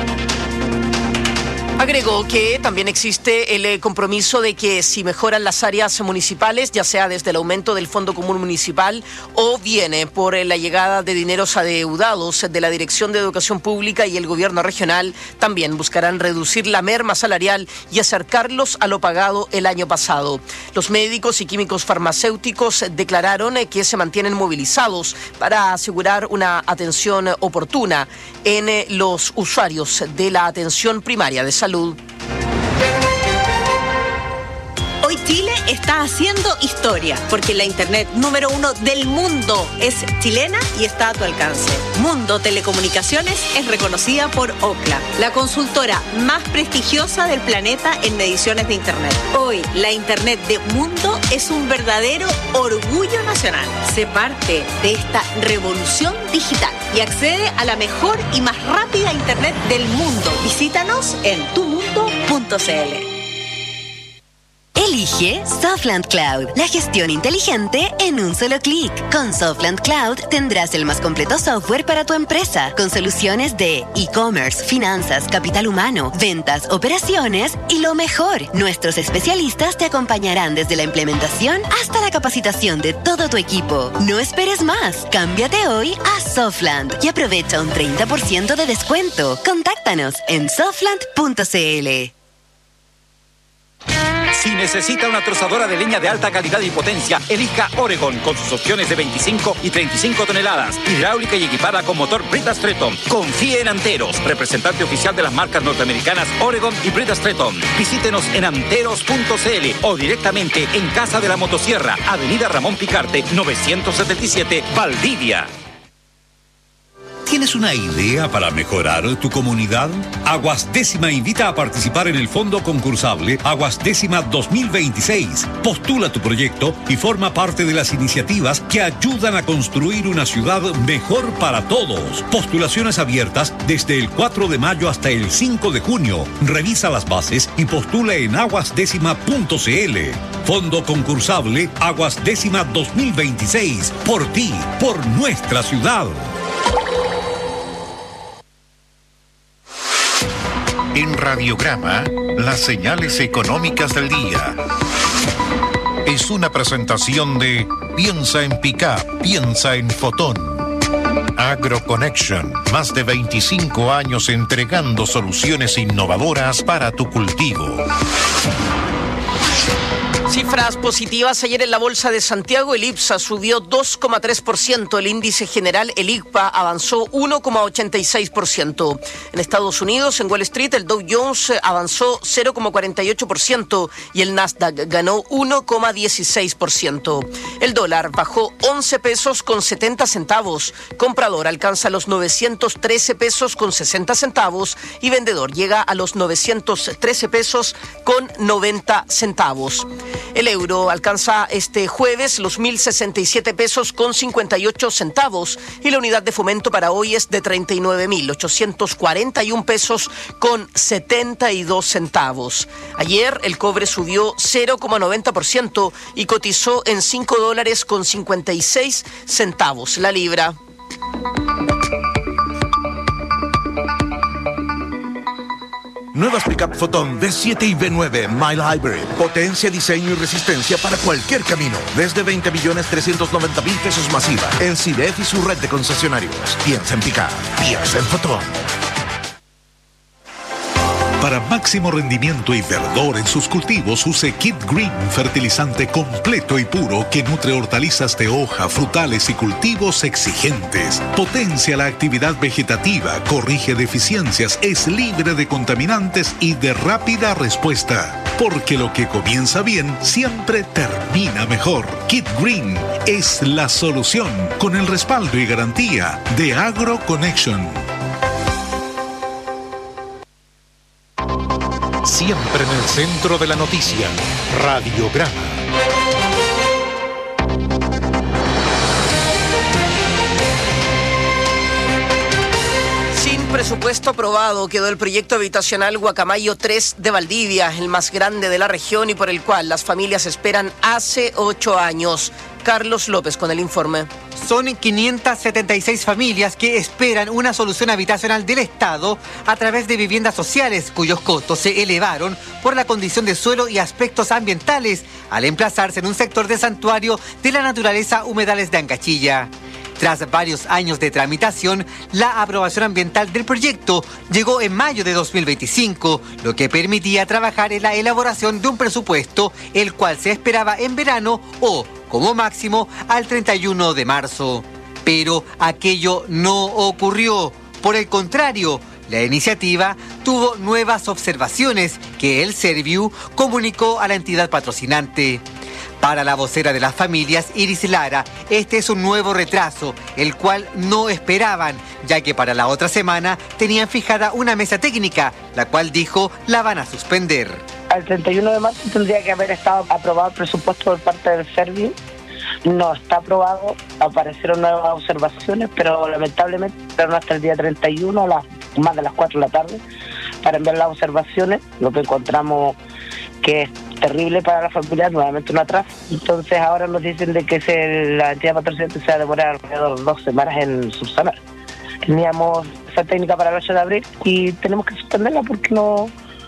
Agregó que también existe el compromiso de que si mejoran las áreas municipales, ya sea desde el aumento del Fondo Común Municipal o viene por la llegada de dineros adeudados de la Dirección de Educación Pública y el Gobierno Regional, también buscarán reducir la merma salarial y acercarlos a lo pagado el año pasado. Los médicos y químicos farmacéuticos declararon que se mantienen movilizados para asegurar una atención oportuna en los usuarios de la atención primaria de salud. Hoy Chile está haciendo historia, porque la internet número 1 del mundo es chilena y está a tu alcance. Mundo Telecomunicaciones es reconocida por Ookla, la consultora más prestigiosa del planeta en mediciones de internet. Hoy, la internet de Mundo es un verdadero orgullo nacional. Sé parte de esta revolución digital y accede a la mejor y más rápida internet del mundo. Visítanos en tumundo.cl. Elige Softland Cloud, la gestión inteligente en un solo clic. Con Softland Cloud tendrás el más completo software para tu empresa, con soluciones de e-commerce, finanzas, capital humano, ventas, operaciones y lo mejor. Nuestros especialistas te acompañarán desde la implementación hasta la capacitación de todo tu equipo. No esperes más. Cámbiate hoy a Softland y aprovecha un 30% de descuento. Contáctanos en softland.cl. Si necesita una trozadora de leña de alta calidad y potencia, elija Oregon con sus opciones de 25 y 35 toneladas, hidráulica y equipada con motor Brita Stretton. Confíe en Anteros, representante oficial de las marcas norteamericanas Oregon y Brita Stretton. Visítenos en anteros.cl o directamente en Casa de la Motosierra, Avenida Ramón Picarte, 977, Valdivia. ¿Tienes una idea para mejorar tu comunidad? Aguas Décima invita a participar en el fondo concursable Aguas Décima 2026. Postula tu proyecto y forma parte de las iniciativas que ayudan a construir una ciudad mejor para todos. Postulaciones abiertas desde el 4 de mayo hasta el 5 de junio. Revisa las bases y postula en aguasdécima.cl. Fondo concursable Aguas Décima 2026. Por ti, por nuestra ciudad. En Radiograma, las señales económicas del día. Es una presentación de Piensa en Pickup, piensa en Fotón. AgroConnection, más de 25 años entregando soluciones innovadoras para tu cultivo. Cifras positivas ayer en la Bolsa de Santiago. El IPSA subió 2,3%. El índice general, el ICPA, avanzó 1,86%. En Estados Unidos, en Wall Street, el Dow Jones avanzó 0,48% y el Nasdaq ganó 1,16%. El dólar bajó 11 pesos con 70 centavos. Comprador alcanza los 913 pesos con 60 centavos y vendedor llega a los 913 pesos con 90 centavos. El euro alcanza este jueves los 1.067 pesos con 58 centavos y la unidad de fomento para hoy es de 39.841 pesos con 72 centavos. Ayer el cobre subió 0,90% y cotizó en $5 con 56 centavos la libra. Nuevas Pickup Photon V7 y V9 Mile Hybrid. Potencia, diseño y resistencia para cualquier camino. Desde 20.390.000 pesos masiva. En CIDEF y su red de concesionarios. Piensa en Pickup. Piensa en Photon. Para máximo rendimiento y verdor en sus cultivos, use Kid Green, fertilizante completo y puro que nutre hortalizas de hoja, frutales y cultivos exigentes. Potencia la actividad vegetativa, corrige deficiencias, es libre de contaminantes y de rápida respuesta. Porque lo que comienza bien siempre termina mejor. Kid Green es la solución con el respaldo y garantía de AgroConnection. Siempre en el centro de la noticia, Radiograma. Sin presupuesto aprobado quedó el proyecto habitacional Guacamayo 3 de Valdivia, el más grande de la región y por el cual las familias esperan hace 8 años. Carlos López con el informe. Son 576 familias que esperan una solución habitacional del Estado a través de viviendas sociales cuyos costos se elevaron por la condición de suelo y aspectos ambientales al emplazarse en un sector de santuario de la naturaleza Humedales de Ancachilla. Tras varios años de tramitación, la aprobación ambiental del proyecto llegó en mayo de 2025, lo que permitía trabajar en la elaboración de un presupuesto, el cual se esperaba en verano o, como máximo, al 31 de marzo. Pero aquello no ocurrió. Por el contrario, la iniciativa tuvo nuevas observaciones que el Serviu comunicó a la entidad patrocinante. Para la vocera de las familias, Iris Lara, este es un nuevo retraso, el cual no esperaban, ya que para la otra semana tenían fijada una mesa técnica, la cual dijo la van a suspender. Al 31 de marzo tendría que haber estado aprobado el presupuesto por parte del Serviu. No está aprobado, aparecieron nuevas observaciones, pero lamentablemente esperaron hasta el día 31, más de las 4 de la tarde, para enviar las observaciones, lo que encontramos que es terrible para la familia, nuevamente un atraso. Entonces ahora nos dicen de que la entidad patrocinante se va a demorar alrededor de 2 semanas en subsanar. Teníamos esa técnica para el 8 de abril y tenemos que suspenderla porque no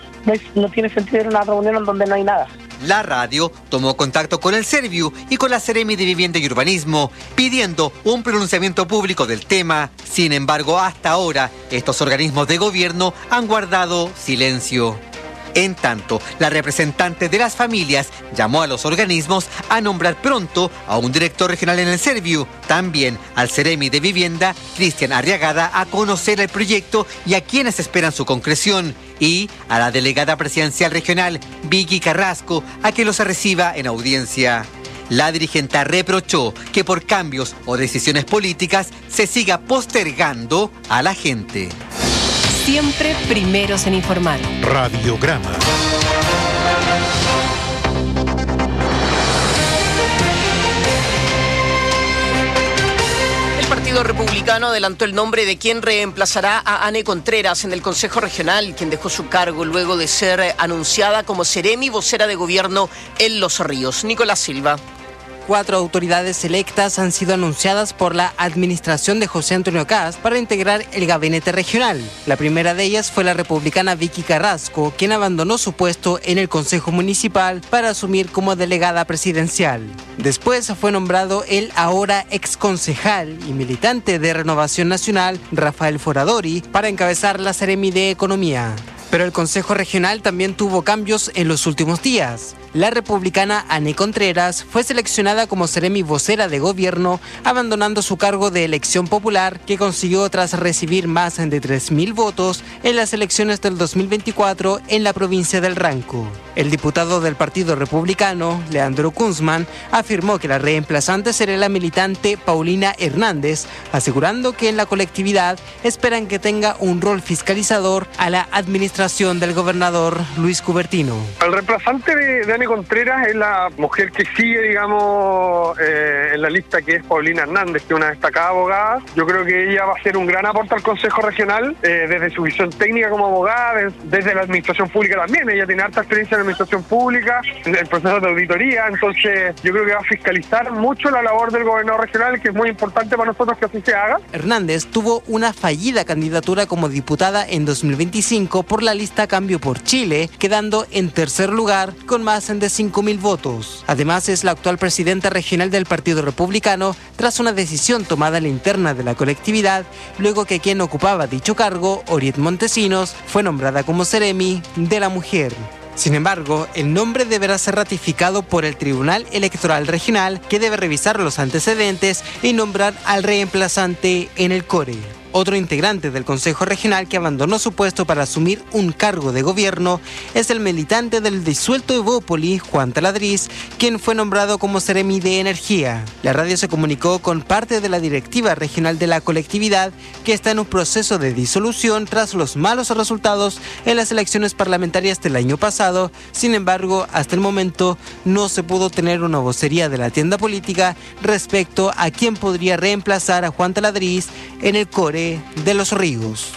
tiene sentido ir a una reunión en donde no hay nada. La radio tomó contacto con el Serviu y con la Seremi de Vivienda y Urbanismo, pidiendo un pronunciamiento público del tema. Sin embargo, hasta ahora, estos organismos de gobierno han guardado silencio. En tanto, la representante de las familias llamó a los organismos a nombrar pronto a un director regional en el Serviu, también al Seremi de Vivienda, Cristian Arriagada, a conocer el proyecto y a quienes esperan su concreción, y a la delegada presidencial regional, Vicky Carrasco, a que los reciba en audiencia. La dirigente reprochó que por cambios o decisiones políticas se siga postergando a la gente. Siempre primeros en informar. Radiograma. El Partido Republicano adelantó el nombre de quien reemplazará a Anne Contreras en el Consejo Regional, quien dejó su cargo luego de ser anunciada como Seremi vocera de gobierno en Los Ríos. Nicolás Silva. 4 autoridades electas han sido anunciadas por la administración de José Antonio Kast para integrar el gabinete regional. La primera de ellas fue la republicana Vicky Carrasco, quien abandonó su puesto en el Consejo Municipal para asumir como delegada presidencial. Después fue nombrado el ahora exconcejal y militante de Renovación Nacional, Rafael Foradori, para encabezar la Seremi de Economía. Pero el Consejo Regional también tuvo cambios en los últimos días. La republicana Anne Contreras fue seleccionada como seremi vocera de gobierno, abandonando su cargo de elección popular que consiguió tras recibir más de 3.000 votos en las elecciones del 2024 en la provincia del Ranco. El diputado del Partido Republicano, Leandro Kunzman, afirmó que la reemplazante será la militante Paulina Hernández, asegurando que en la colectividad esperan que tenga un rol fiscalizador a la administración del gobernador Luis Cubertino. El reemplazante de Anne Contreras es la mujer que sigue, digamos, en la lista, que es Paulina Hernández, que es una destacada abogada. Yo creo que ella va a ser un gran aporte al Consejo Regional, desde su visión técnica como abogada, desde la administración pública también. Ella tiene harta experiencia en la administración pública, en el proceso de auditoría, entonces yo creo que va a fiscalizar mucho la labor del gobernador regional, que es muy importante para nosotros que así se haga. Hernández tuvo una fallida candidatura como diputada en 2025 por la lista Cambio por Chile, quedando en tercer lugar con más de 5.000 votos. Además, es la actual presidenta regional del Partido Republicano tras una decisión tomada en la interna de la colectividad, luego que quien ocupaba dicho cargo, Oriet Montesinos, fue nombrada como seremi de la mujer. Sin embargo, el nombre deberá ser ratificado por el Tribunal Electoral Regional, que debe revisar los antecedentes y nombrar al reemplazante en el CORE. Otro integrante del Consejo Regional que abandonó su puesto para asumir un cargo de gobierno es el militante del disuelto Evópoli, Juan Taladriz, quien fue nombrado como seremi de Energía. La radio se comunicó con parte de la directiva regional de la colectividad, que está en un proceso de disolución tras los malos resultados en las elecciones parlamentarias del año pasado. Sin embargo, hasta el momento no se pudo tener una vocería de la tienda política respecto a quién podría reemplazar a Juan Taladriz en el CORE de Los Ríos.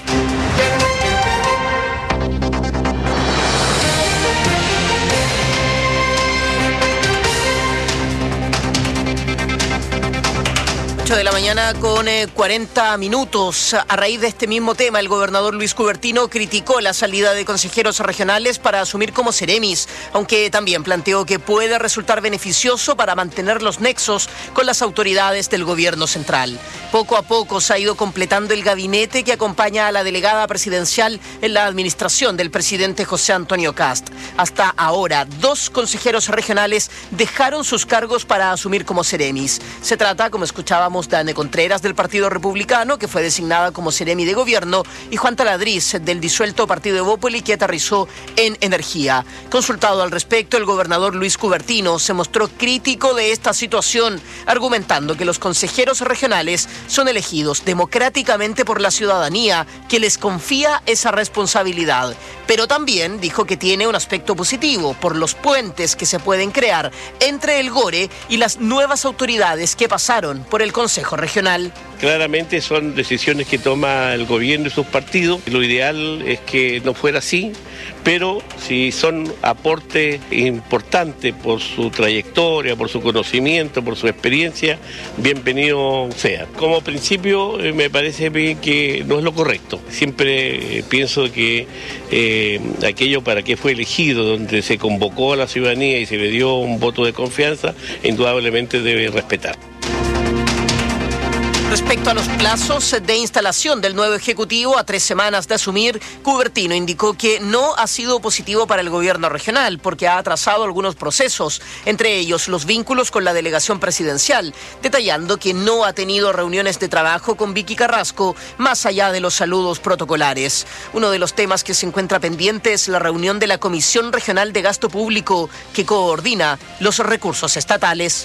8 de la mañana con 40 minutos. A raíz de este mismo tema, el gobernador Luis Cubertino criticó la salida de consejeros regionales para asumir como seremis, aunque también planteó que puede resultar beneficioso para mantener los nexos con las autoridades del gobierno central. Poco a poco se ha ido completando el gabinete que acompaña a la delegada presidencial en la administración del presidente José Antonio Kast. Hasta ahora, 2 consejeros regionales dejaron sus cargos para asumir como seremis. Se trata, como escuchábamos, de Anne Contreras del Partido Republicano, que fue designada como seremi de gobierno, y Juan Taladriz del disuelto Partido Evópoli, que aterrizó en Energía. Consultado al respecto, el gobernador Luis Cubertino se mostró crítico de esta situación, argumentando que los consejeros regionales son elegidos democráticamente por la ciudadanía, que les confía esa responsabilidad. Pero también dijo que tiene un aspecto positivo por los puentes que se pueden crear entre el GORE y las nuevas autoridades que pasaron por el Consejo Regional. Claramente son decisiones que toma el gobierno y sus partidos. Lo ideal es que no fuera así, pero si son aportes importantes por su trayectoria, por su conocimiento, por su experiencia, bienvenido sea. Como principio, me parece bien que no es lo correcto. Siempre pienso que aquello para que fue elegido, donde se convocó a la ciudadanía y se le dio un voto de confianza, indudablemente debe respetar. Respecto a los plazos de instalación del nuevo Ejecutivo a 3 semanas de asumir, Cubertino indicó que no ha sido positivo para el gobierno regional porque ha atrasado algunos procesos, entre ellos los vínculos con la delegación presidencial, detallando que no ha tenido reuniones de trabajo con Vicky Carrasco más allá de los saludos protocolares. Uno de los temas que se encuentra pendiente es la reunión de la Comisión Regional de Gasto Público que coordina los recursos estatales.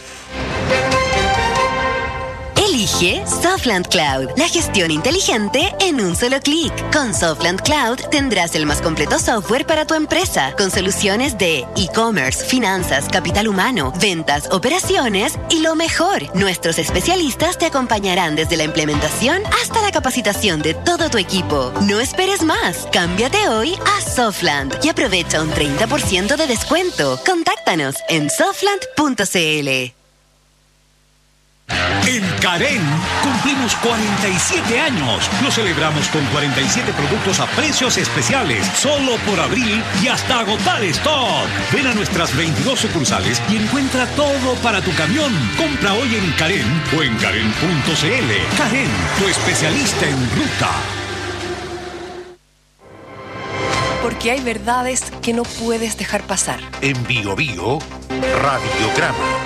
Elige Softland Cloud, la gestión inteligente en un solo clic. Con Softland Cloud tendrás el más completo software para tu empresa, con soluciones de e-commerce, finanzas, capital humano, ventas, operaciones y lo mejor. Nuestros especialistas te acompañarán desde la implementación hasta la capacitación de todo tu equipo. No esperes más. Cámbiate hoy a Softland y aprovecha un 30% de descuento. Contáctanos en softland.cl. En Karen cumplimos 47 años. Lo celebramos con 47 productos a precios especiales, solo por abril y hasta agotar stock. Ven a nuestras 22 sucursales y encuentra todo para tu camión. Compra hoy en Karen o en karen.cl. Karen, tu especialista en ruta. Porque hay verdades que no puedes dejar pasar. En Bio Bio, Radiograma.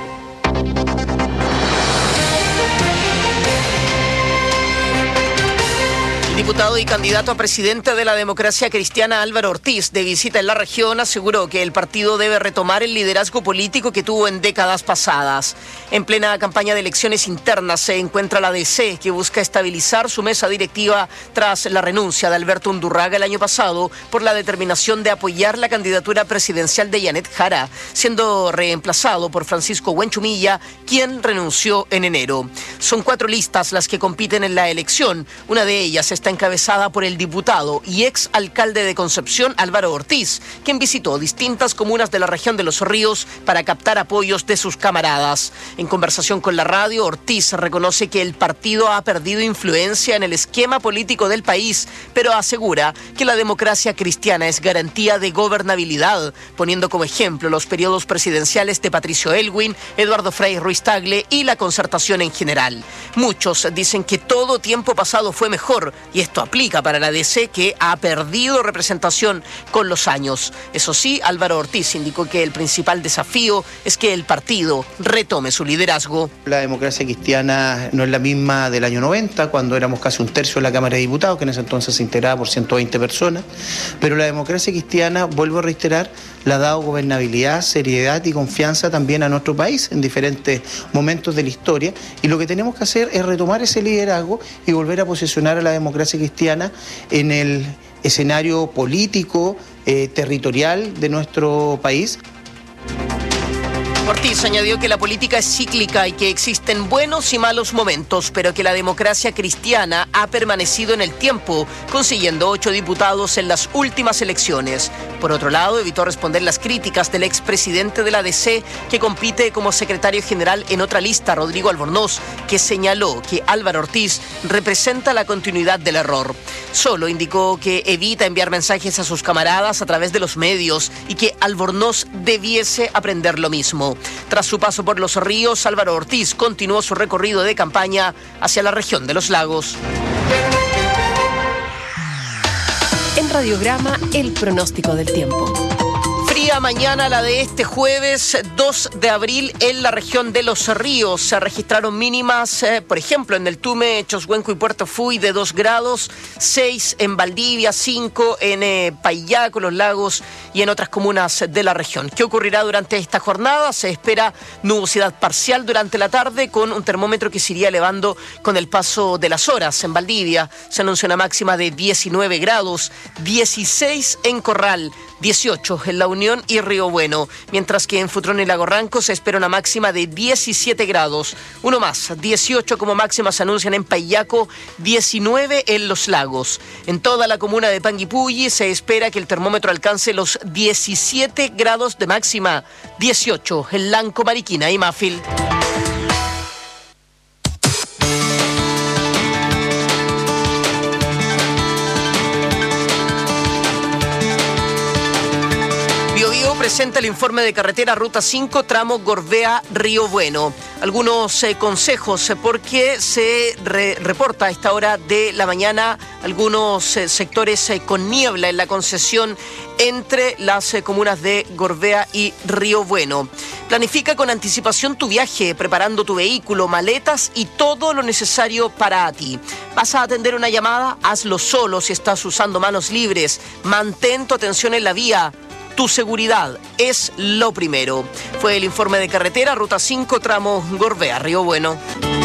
El diputado y candidato a presidente de la Democracia Cristiana Álvaro Ortiz, de visita en la región, aseguró que el partido debe retomar el liderazgo político que tuvo en décadas pasadas. En plena campaña de elecciones internas se encuentra la DC, que busca estabilizar su mesa directiva tras la renuncia de Alberto Undurraga el año pasado por la determinación de apoyar la candidatura presidencial de Yanet Jara, siendo reemplazado por Francisco Huenchumilla, quien renunció en enero. Son 4 listas las que compiten en la elección. Una de ellas está encabezada por el diputado y ex alcalde de Concepción, Álvaro Ortiz, quien visitó distintas comunas de la región de Los Ríos para captar apoyos de sus camaradas. En conversación con la radio, Ortiz reconoce que el partido ha perdido influencia en el esquema político del país, pero asegura que la democracia cristiana es garantía de gobernabilidad, poniendo como ejemplo los periodos presidenciales de Patricio Elwin, Eduardo Frei Ruiz Tagle y la concertación en general. Muchos dicen que todo tiempo pasado fue mejor, y esto aplica para la DC, que ha perdido representación con los años. Eso sí, Álvaro Ortiz indicó que el principal desafío es que el partido retome su liderazgo. La democracia cristiana no es la misma del año 90, cuando éramos casi 1/3 de la Cámara de Diputados, que en ese entonces se integraba por 120 personas, pero la democracia cristiana, vuelvo a reiterar, le ha dado gobernabilidad, seriedad y confianza también a nuestro país en diferentes momentos de la historia, y lo que tenemos que hacer es retomar ese liderazgo y volver a posicionar a la democracia cristiana en el escenario político, territorial de nuestro país. Ortiz añadió que la política es cíclica y que existen buenos y malos momentos, pero que la democracia cristiana ha permanecido en el tiempo, consiguiendo 8 diputados en las últimas elecciones. Por otro lado, evitó responder las críticas del expresidente de la DC, que compite como secretario general en otra lista, Rodrigo Albornoz, que señaló que Álvaro Ortiz representa la continuidad del error. Solo indicó que evita enviar mensajes a sus camaradas a través de los medios y que Albornoz debiese aprender lo mismo. Tras su paso por Los Ríos, Álvaro Ortiz continuó su recorrido de campaña hacia la región de los lagos. En Radiograma, el pronóstico del tiempo. Fría mañana la de este jueves 2 de abril en la región de Los Ríos. Se registraron mínimas, por ejemplo, en el Tume, Choshuenco y Puerto Fuy de 2 grados, 6 en Valdivia, 5 en Paillaco, Los Lagos y en otras comunas de la región. ¿Qué ocurrirá durante esta jornada? Se espera nubosidad parcial durante la tarde con un termómetro que se iría elevando con el paso de las horas. En Valdivia se anuncia una máxima de 19 grados, 16 en Corral, 18 en La Unión y Río Bueno, mientras que en Futrón y Lago Ranco se espera una máxima de 17 grados. Uno más, 18 como máxima se anuncian en Paillaco, 19 en Los Lagos. En toda la comuna de Panguipulli se espera que el termómetro alcance los 17 grados de máxima, 18 en Lanco, Mariquina y Mafil. Presenta el informe de carretera Ruta 5, tramo Gorbea-Río Bueno. Algunos consejos, porque se reporta a esta hora de la mañana algunos sectores con niebla en la concesión entre las comunas de Gorbea y Río Bueno. Planifica con anticipación tu viaje, preparando tu vehículo, maletas y todo lo necesario para ti. ¿Vas a atender una llamada? Hazlo solo si estás usando manos libres. Mantén tu atención en la vía. Tu seguridad es lo primero. Fue el informe de carretera Ruta 5, tramo Gorbea-Río Bueno.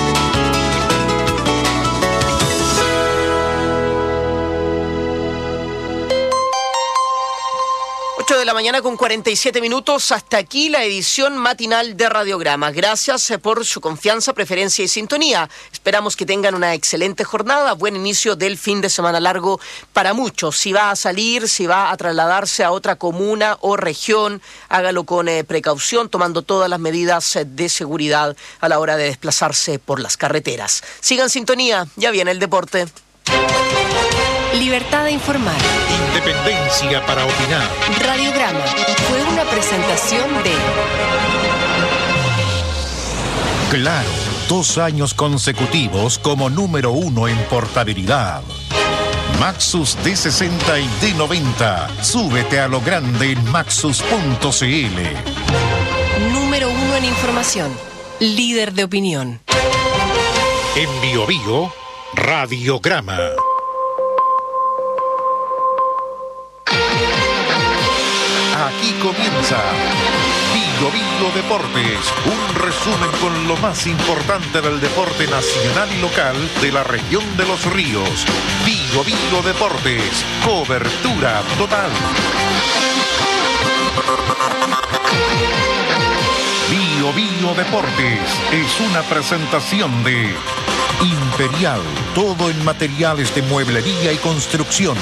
8 de la mañana con 47 minutos. Hasta aquí la edición matinal de Radiograma. Gracias por su confianza, preferencia y sintonía. Esperamos que tengan una excelente jornada, buen inicio del fin de semana largo para muchos. Si va a salir, si va a trasladarse a otra comuna o región, hágalo con precaución, tomando todas las medidas de seguridad a la hora de desplazarse por las carreteras. Sigan sintonía, ya viene el deporte. Libertad de informar. Independencia para opinar. Radiograma fue una presentación de Claro, 2 años consecutivos como número 1 en portabilidad. Maxus D60 y D90. Súbete a lo grande en maxus.cl. Número 1 en información. Líder de opinión. En Bio Bio, Radiograma. Aquí comienza Bio Bio Deportes, un resumen con lo más importante del deporte nacional y local de la región de Los Ríos. Bio Bio Deportes, cobertura total. Bio Bio Deportes es una presentación de Imperial, todo en materiales de mueblería y construcción.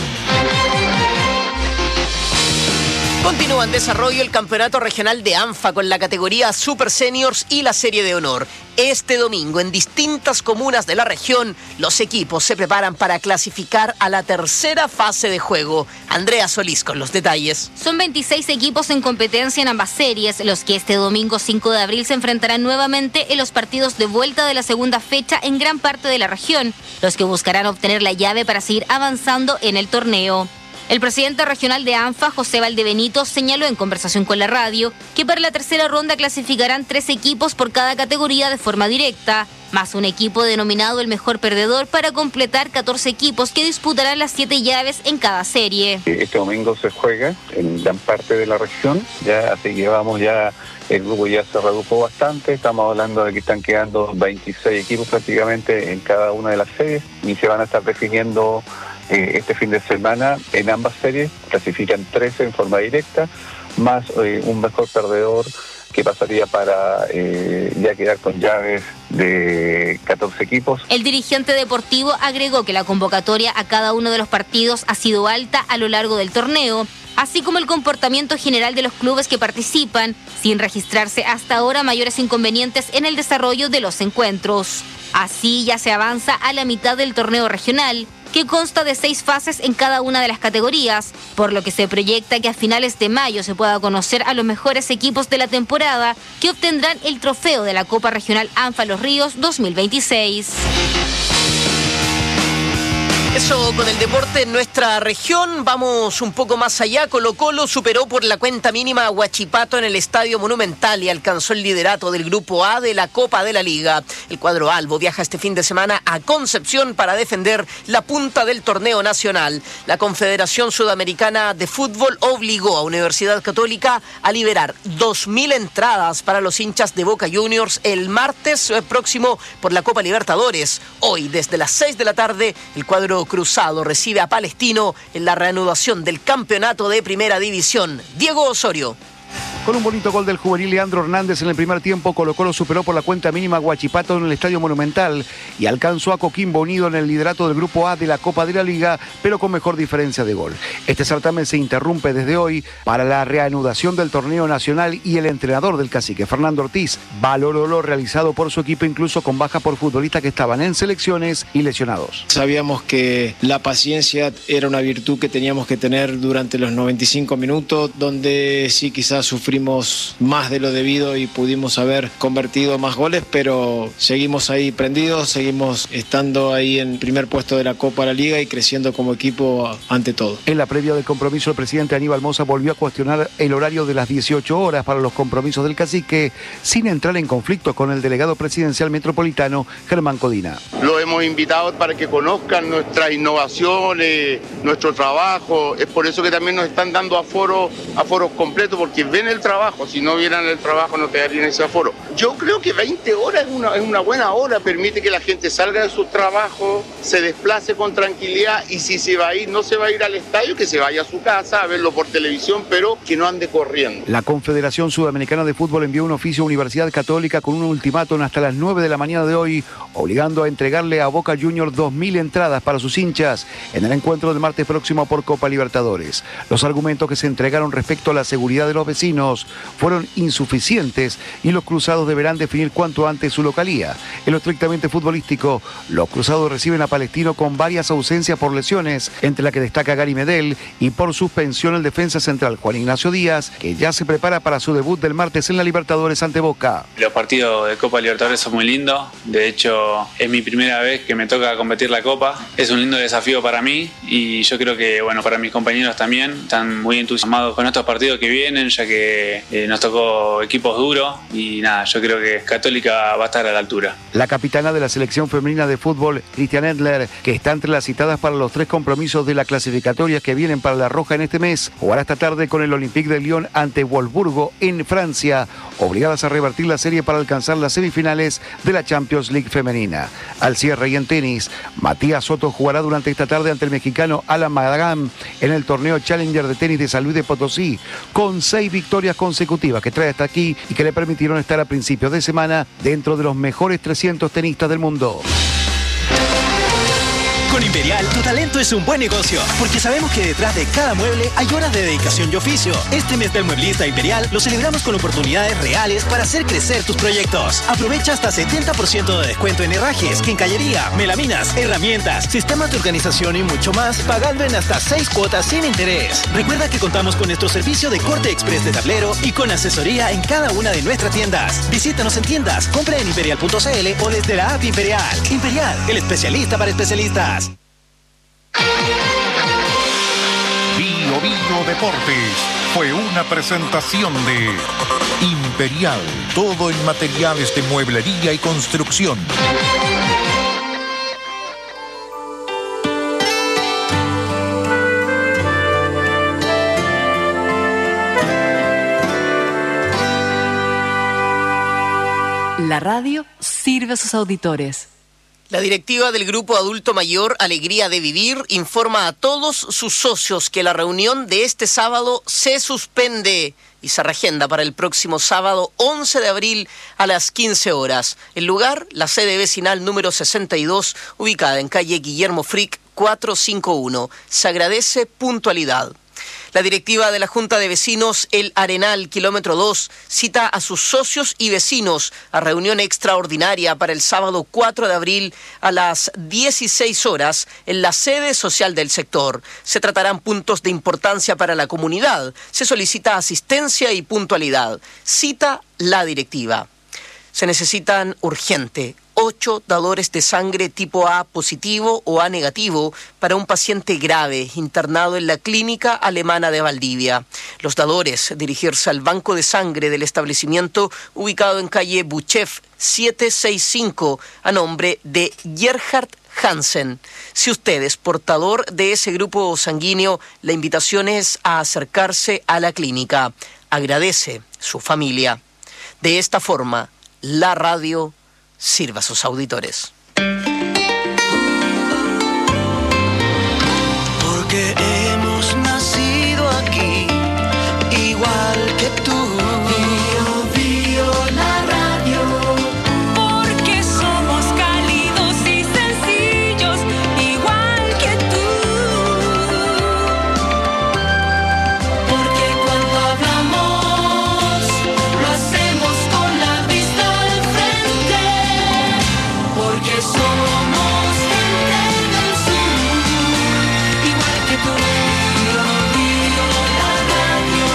Continúa en desarrollo el campeonato regional de ANFA con la categoría Super Seniors y la Serie de Honor. Este domingo, en distintas comunas de la región, los equipos se preparan para clasificar a la tercera fase de juego. Andrea Solís con los detalles. Son 26 equipos en competencia en ambas series, los que este domingo 5 de abril se enfrentarán nuevamente en los partidos de vuelta de la segunda fecha en gran parte de la región, los que buscarán obtener la llave para seguir avanzando en el torneo. El presidente regional de ANFA, José Valdebenito, señaló en conversación con la radio que para la tercera ronda clasificarán 3 equipos por cada categoría de forma directa, más un equipo denominado el mejor perdedor para completar 14 equipos que disputarán las 7 llaves en cada serie. Este domingo se juega en gran parte de la región, ya así llevamos ya... El grupo ya se redujo bastante, estamos hablando de que están quedando 26 equipos prácticamente en cada una de las series y se van a estar definiendo este fin de semana en ambas series. Clasifican 13 en forma directa, más un mejor perdedor que pasaría para ya quedar con llaves de 14 equipos. El dirigente deportivo agregó que la convocatoria a cada uno de los partidos ha sido alta a lo largo del torneo, así como el comportamiento general de los clubes que participan, sin registrarse hasta ahora mayores inconvenientes en el desarrollo de los encuentros. Así ya se avanza a la mitad del torneo regional, que consta de 6 fases en cada una de las categorías, por lo que se proyecta que a finales de mayo se pueda conocer a los mejores equipos de la temporada que obtendrán el trofeo de la Copa Regional ANFA Los Ríos 2026. Eso con el deporte en nuestra región. Vamos un poco más allá. Colo-Colo superó por la cuenta mínima a Huachipato en el Estadio Monumental y alcanzó el liderato del Grupo A de la Copa de la Liga. El cuadro albo viaja este fin de semana a Concepción para defender la punta del torneo nacional. La Confederación Sudamericana de Fútbol obligó a Universidad Católica a liberar 2.000 entradas para los hinchas de Boca Juniors el martes próximo por la Copa Libertadores. Hoy, desde las 6 de la tarde, el cuadro cruzado recibe a Palestino en la reanudación del campeonato de Primera División. Diego Osorio. Con un bonito gol del juvenil Leandro Hernández en el primer tiempo, Colo-Colo superó por la cuenta mínima a Huachipato en el Estadio Monumental y alcanzó a Coquimbo Unido en el liderato del Grupo A de la Copa de la Liga, pero con mejor diferencia de gol. Este certamen se interrumpe desde hoy para la reanudación del torneo nacional y el entrenador del Cacique, Fernando Ortiz, valoró lo realizado por su equipo, incluso con baja por futbolistas que estaban en selecciones y lesionados. Sabíamos que la paciencia era una virtud que teníamos que tener durante los 95 minutos, donde sí quizás sufrimos más de lo debido y pudimos haber convertido más goles, pero seguimos ahí prendidos, seguimos estando ahí en primer puesto de la Copa de la Liga y creciendo como equipo ante todo. En la previa del compromiso, el presidente Aníbal Mosa volvió a cuestionar el horario de las 18 horas para los compromisos del Cacique, sin entrar en conflicto con el delegado presidencial metropolitano, Germán Codina. Lo hemos invitado para que conozcan nuestras innovaciones, nuestro trabajo. Es por eso que también nos están dando aforos completos, porque ven el trabajo. Si no vieran el trabajo no te darían ese aforo. Yo creo que 20 horas es una buena hora, permite que la gente salga de su trabajo, se desplace con tranquilidad y si se va a ir, no se va a ir al estadio, que se vaya a su casa a verlo por televisión, pero que no ande corriendo. La Confederación Sudamericana de Fútbol envió un oficio a Universidad Católica con un ultimátum hasta las 9 de la mañana de hoy, obligando a entregarle a Boca Juniors 2.000 entradas para sus hinchas en el encuentro del martes próximo por Copa Libertadores. Los argumentos que se entregaron respecto a la seguridad de los vecinos turnos fueron insuficientes y los cruzados deberán definir cuanto antes su localía. En lo estrictamente futbolístico, los cruzados reciben a Palestino con varias ausencias por lesiones, entre la que destaca Gary Medel, y por suspensión el defensa central Juan Ignacio Díaz, que ya se prepara para su debut del martes en la Libertadores ante Boca. Los partidos de Copa Libertadores son muy lindos, de hecho es mi primera vez que me toca competir la Copa, es un lindo desafío para mí y yo creo que para mis compañeros también están muy entusiasmados con estos partidos que vienen, ya que nos tocó equipos duros y nada, yo creo que Católica va a estar a la altura. La capitana de la selección femenina de fútbol, Christian Endler, que está entre las citadas para los 3 compromisos de la clasificatoria que vienen para la Roja en este mes, jugará esta tarde con el Olympique de Lyon ante Wolfsburgo en Francia, obligadas a revertir la serie para alcanzar las semifinales de la Champions League femenina. Al cierre y en tenis, Matías Soto jugará durante esta tarde ante el mexicano Alan Madagán en el torneo Challenger de tenis de San Luis de Potosí, con 6 victorias consecutivas que trae hasta aquí y que le permitieron estar a principios de semana dentro de los mejores 300 tenistas del mundo. Con Imperial, tu talento es un buen negocio, porque sabemos que detrás de cada mueble hay horas de dedicación y oficio. Este mes del mueblista Imperial lo celebramos con oportunidades reales para hacer crecer tus proyectos. Aprovecha hasta 70% de descuento en herrajes, quincallería, melaminas, herramientas, sistemas de organización y mucho más, pagando en hasta 6 cuotas sin interés. Recuerda que contamos con nuestro servicio de corte express de tablero y con asesoría en cada una de nuestras tiendas. Visítanos en tiendas, compra en imperial.cl o desde la app Imperial. Imperial, el especialista para especialistas. Bio Deportes fue una presentación de Imperial, todo en materiales de mueblería y construcción. La radio sirve a sus auditores. La directiva del Grupo Adulto Mayor Alegría de Vivir informa a todos sus socios que la reunión de este sábado se suspende y se reagenda para el próximo sábado 11 de abril a las 15 horas. El lugar, la sede vecinal número 62, ubicada en calle Guillermo Frick 451. Se agradece puntualidad. La directiva de la Junta de Vecinos El Arenal, kilómetro 2, cita a sus socios y vecinos a reunión extraordinaria para el sábado 4 de abril a las 16 horas en la sede social del sector. Se tratarán puntos de importancia para la comunidad. Se solicita asistencia y puntualidad. Cita la directiva. Se necesitan urgente 8 dadores de sangre tipo A positivo o A negativo para un paciente grave internado en la Clínica Alemana de Valdivia. Los dadores dirigirse al banco de sangre del establecimiento ubicado en calle Buchef 765 a nombre de Gerhard Hansen. Si usted es portador de ese grupo sanguíneo, la invitación es a acercarse a la clínica. Agradece su familia. De esta forma, la radio sirva a sus auditores. Porque hemos nacido aquí, igual que tú. Bio la radio. Porque somos cálidos y sencillos, igual que tú. Porque cuando hablamos, lo hacemos con la vista al frente. Porque somos gente del sur, igual que tú. Bio la radio.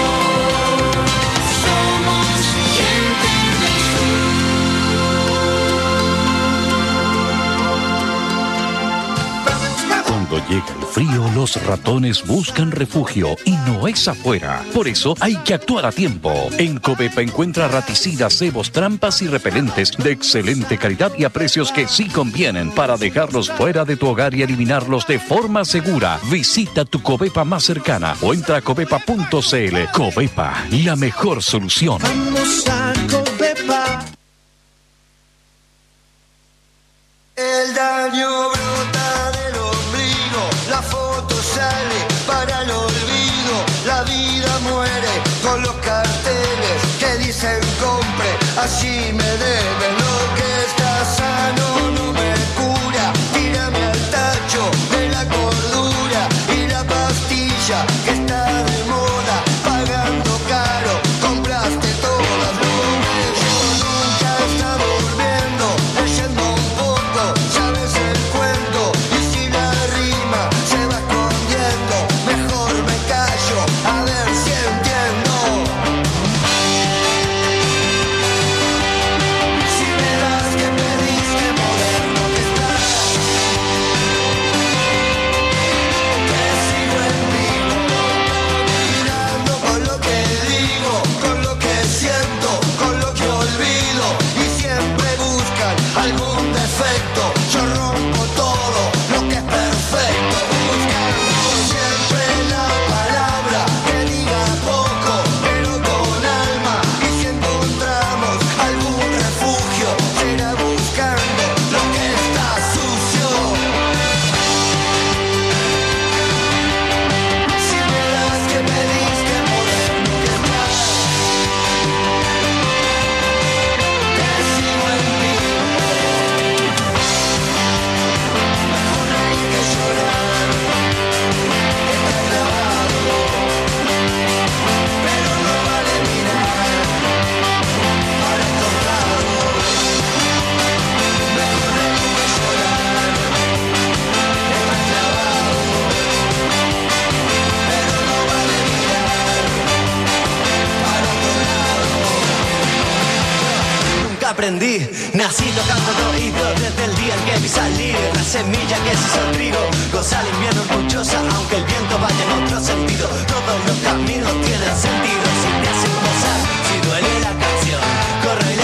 Somos gente del Cuando llega el frío, los ratones buscan refugio y no es afuera. Por eso hay que actuar a tiempo. En Covepa encuentra raticidas, cebos, trampas y repelentes de excelente calidad y a precios que sí convienen para dejarlos fuera de tu hogar y eliminarlos de forma segura. Visita tu Covepa más cercana o entra a covepa.cl. Covepa, la mejor solución. Vamos a Covepa. El daño brota del ombligo, la foto sale para el olvido, la vida muere con los carteles que dicen compre, así me debe lo que está sano, no me cura, tírame al tacho de la cordura y la pastilla que está de moda, pagando caro, compra algún defecto. Yo rompo todo lo que es perfecto. Buscando siempre la palabra que diga poco, pero con alma. Y si encontramos algún refugio, será buscando lo que está sucio. Si me das que pedís que podemos quemar, te sigo en mí. Mejor hay que llorar, está clavado, pero no vale mirar para estos lados. Mejor hay que llorar, está clavado, pero no vale mirar para otro lado. Nunca aprendí, nací tocando el oído desde el día en que vi salir la semilla que se hizo trigo. Goza el invierno orgullosa, aunque el viento vaya en otro sentido. Todos los caminos tienen sentido si te hacen gozar.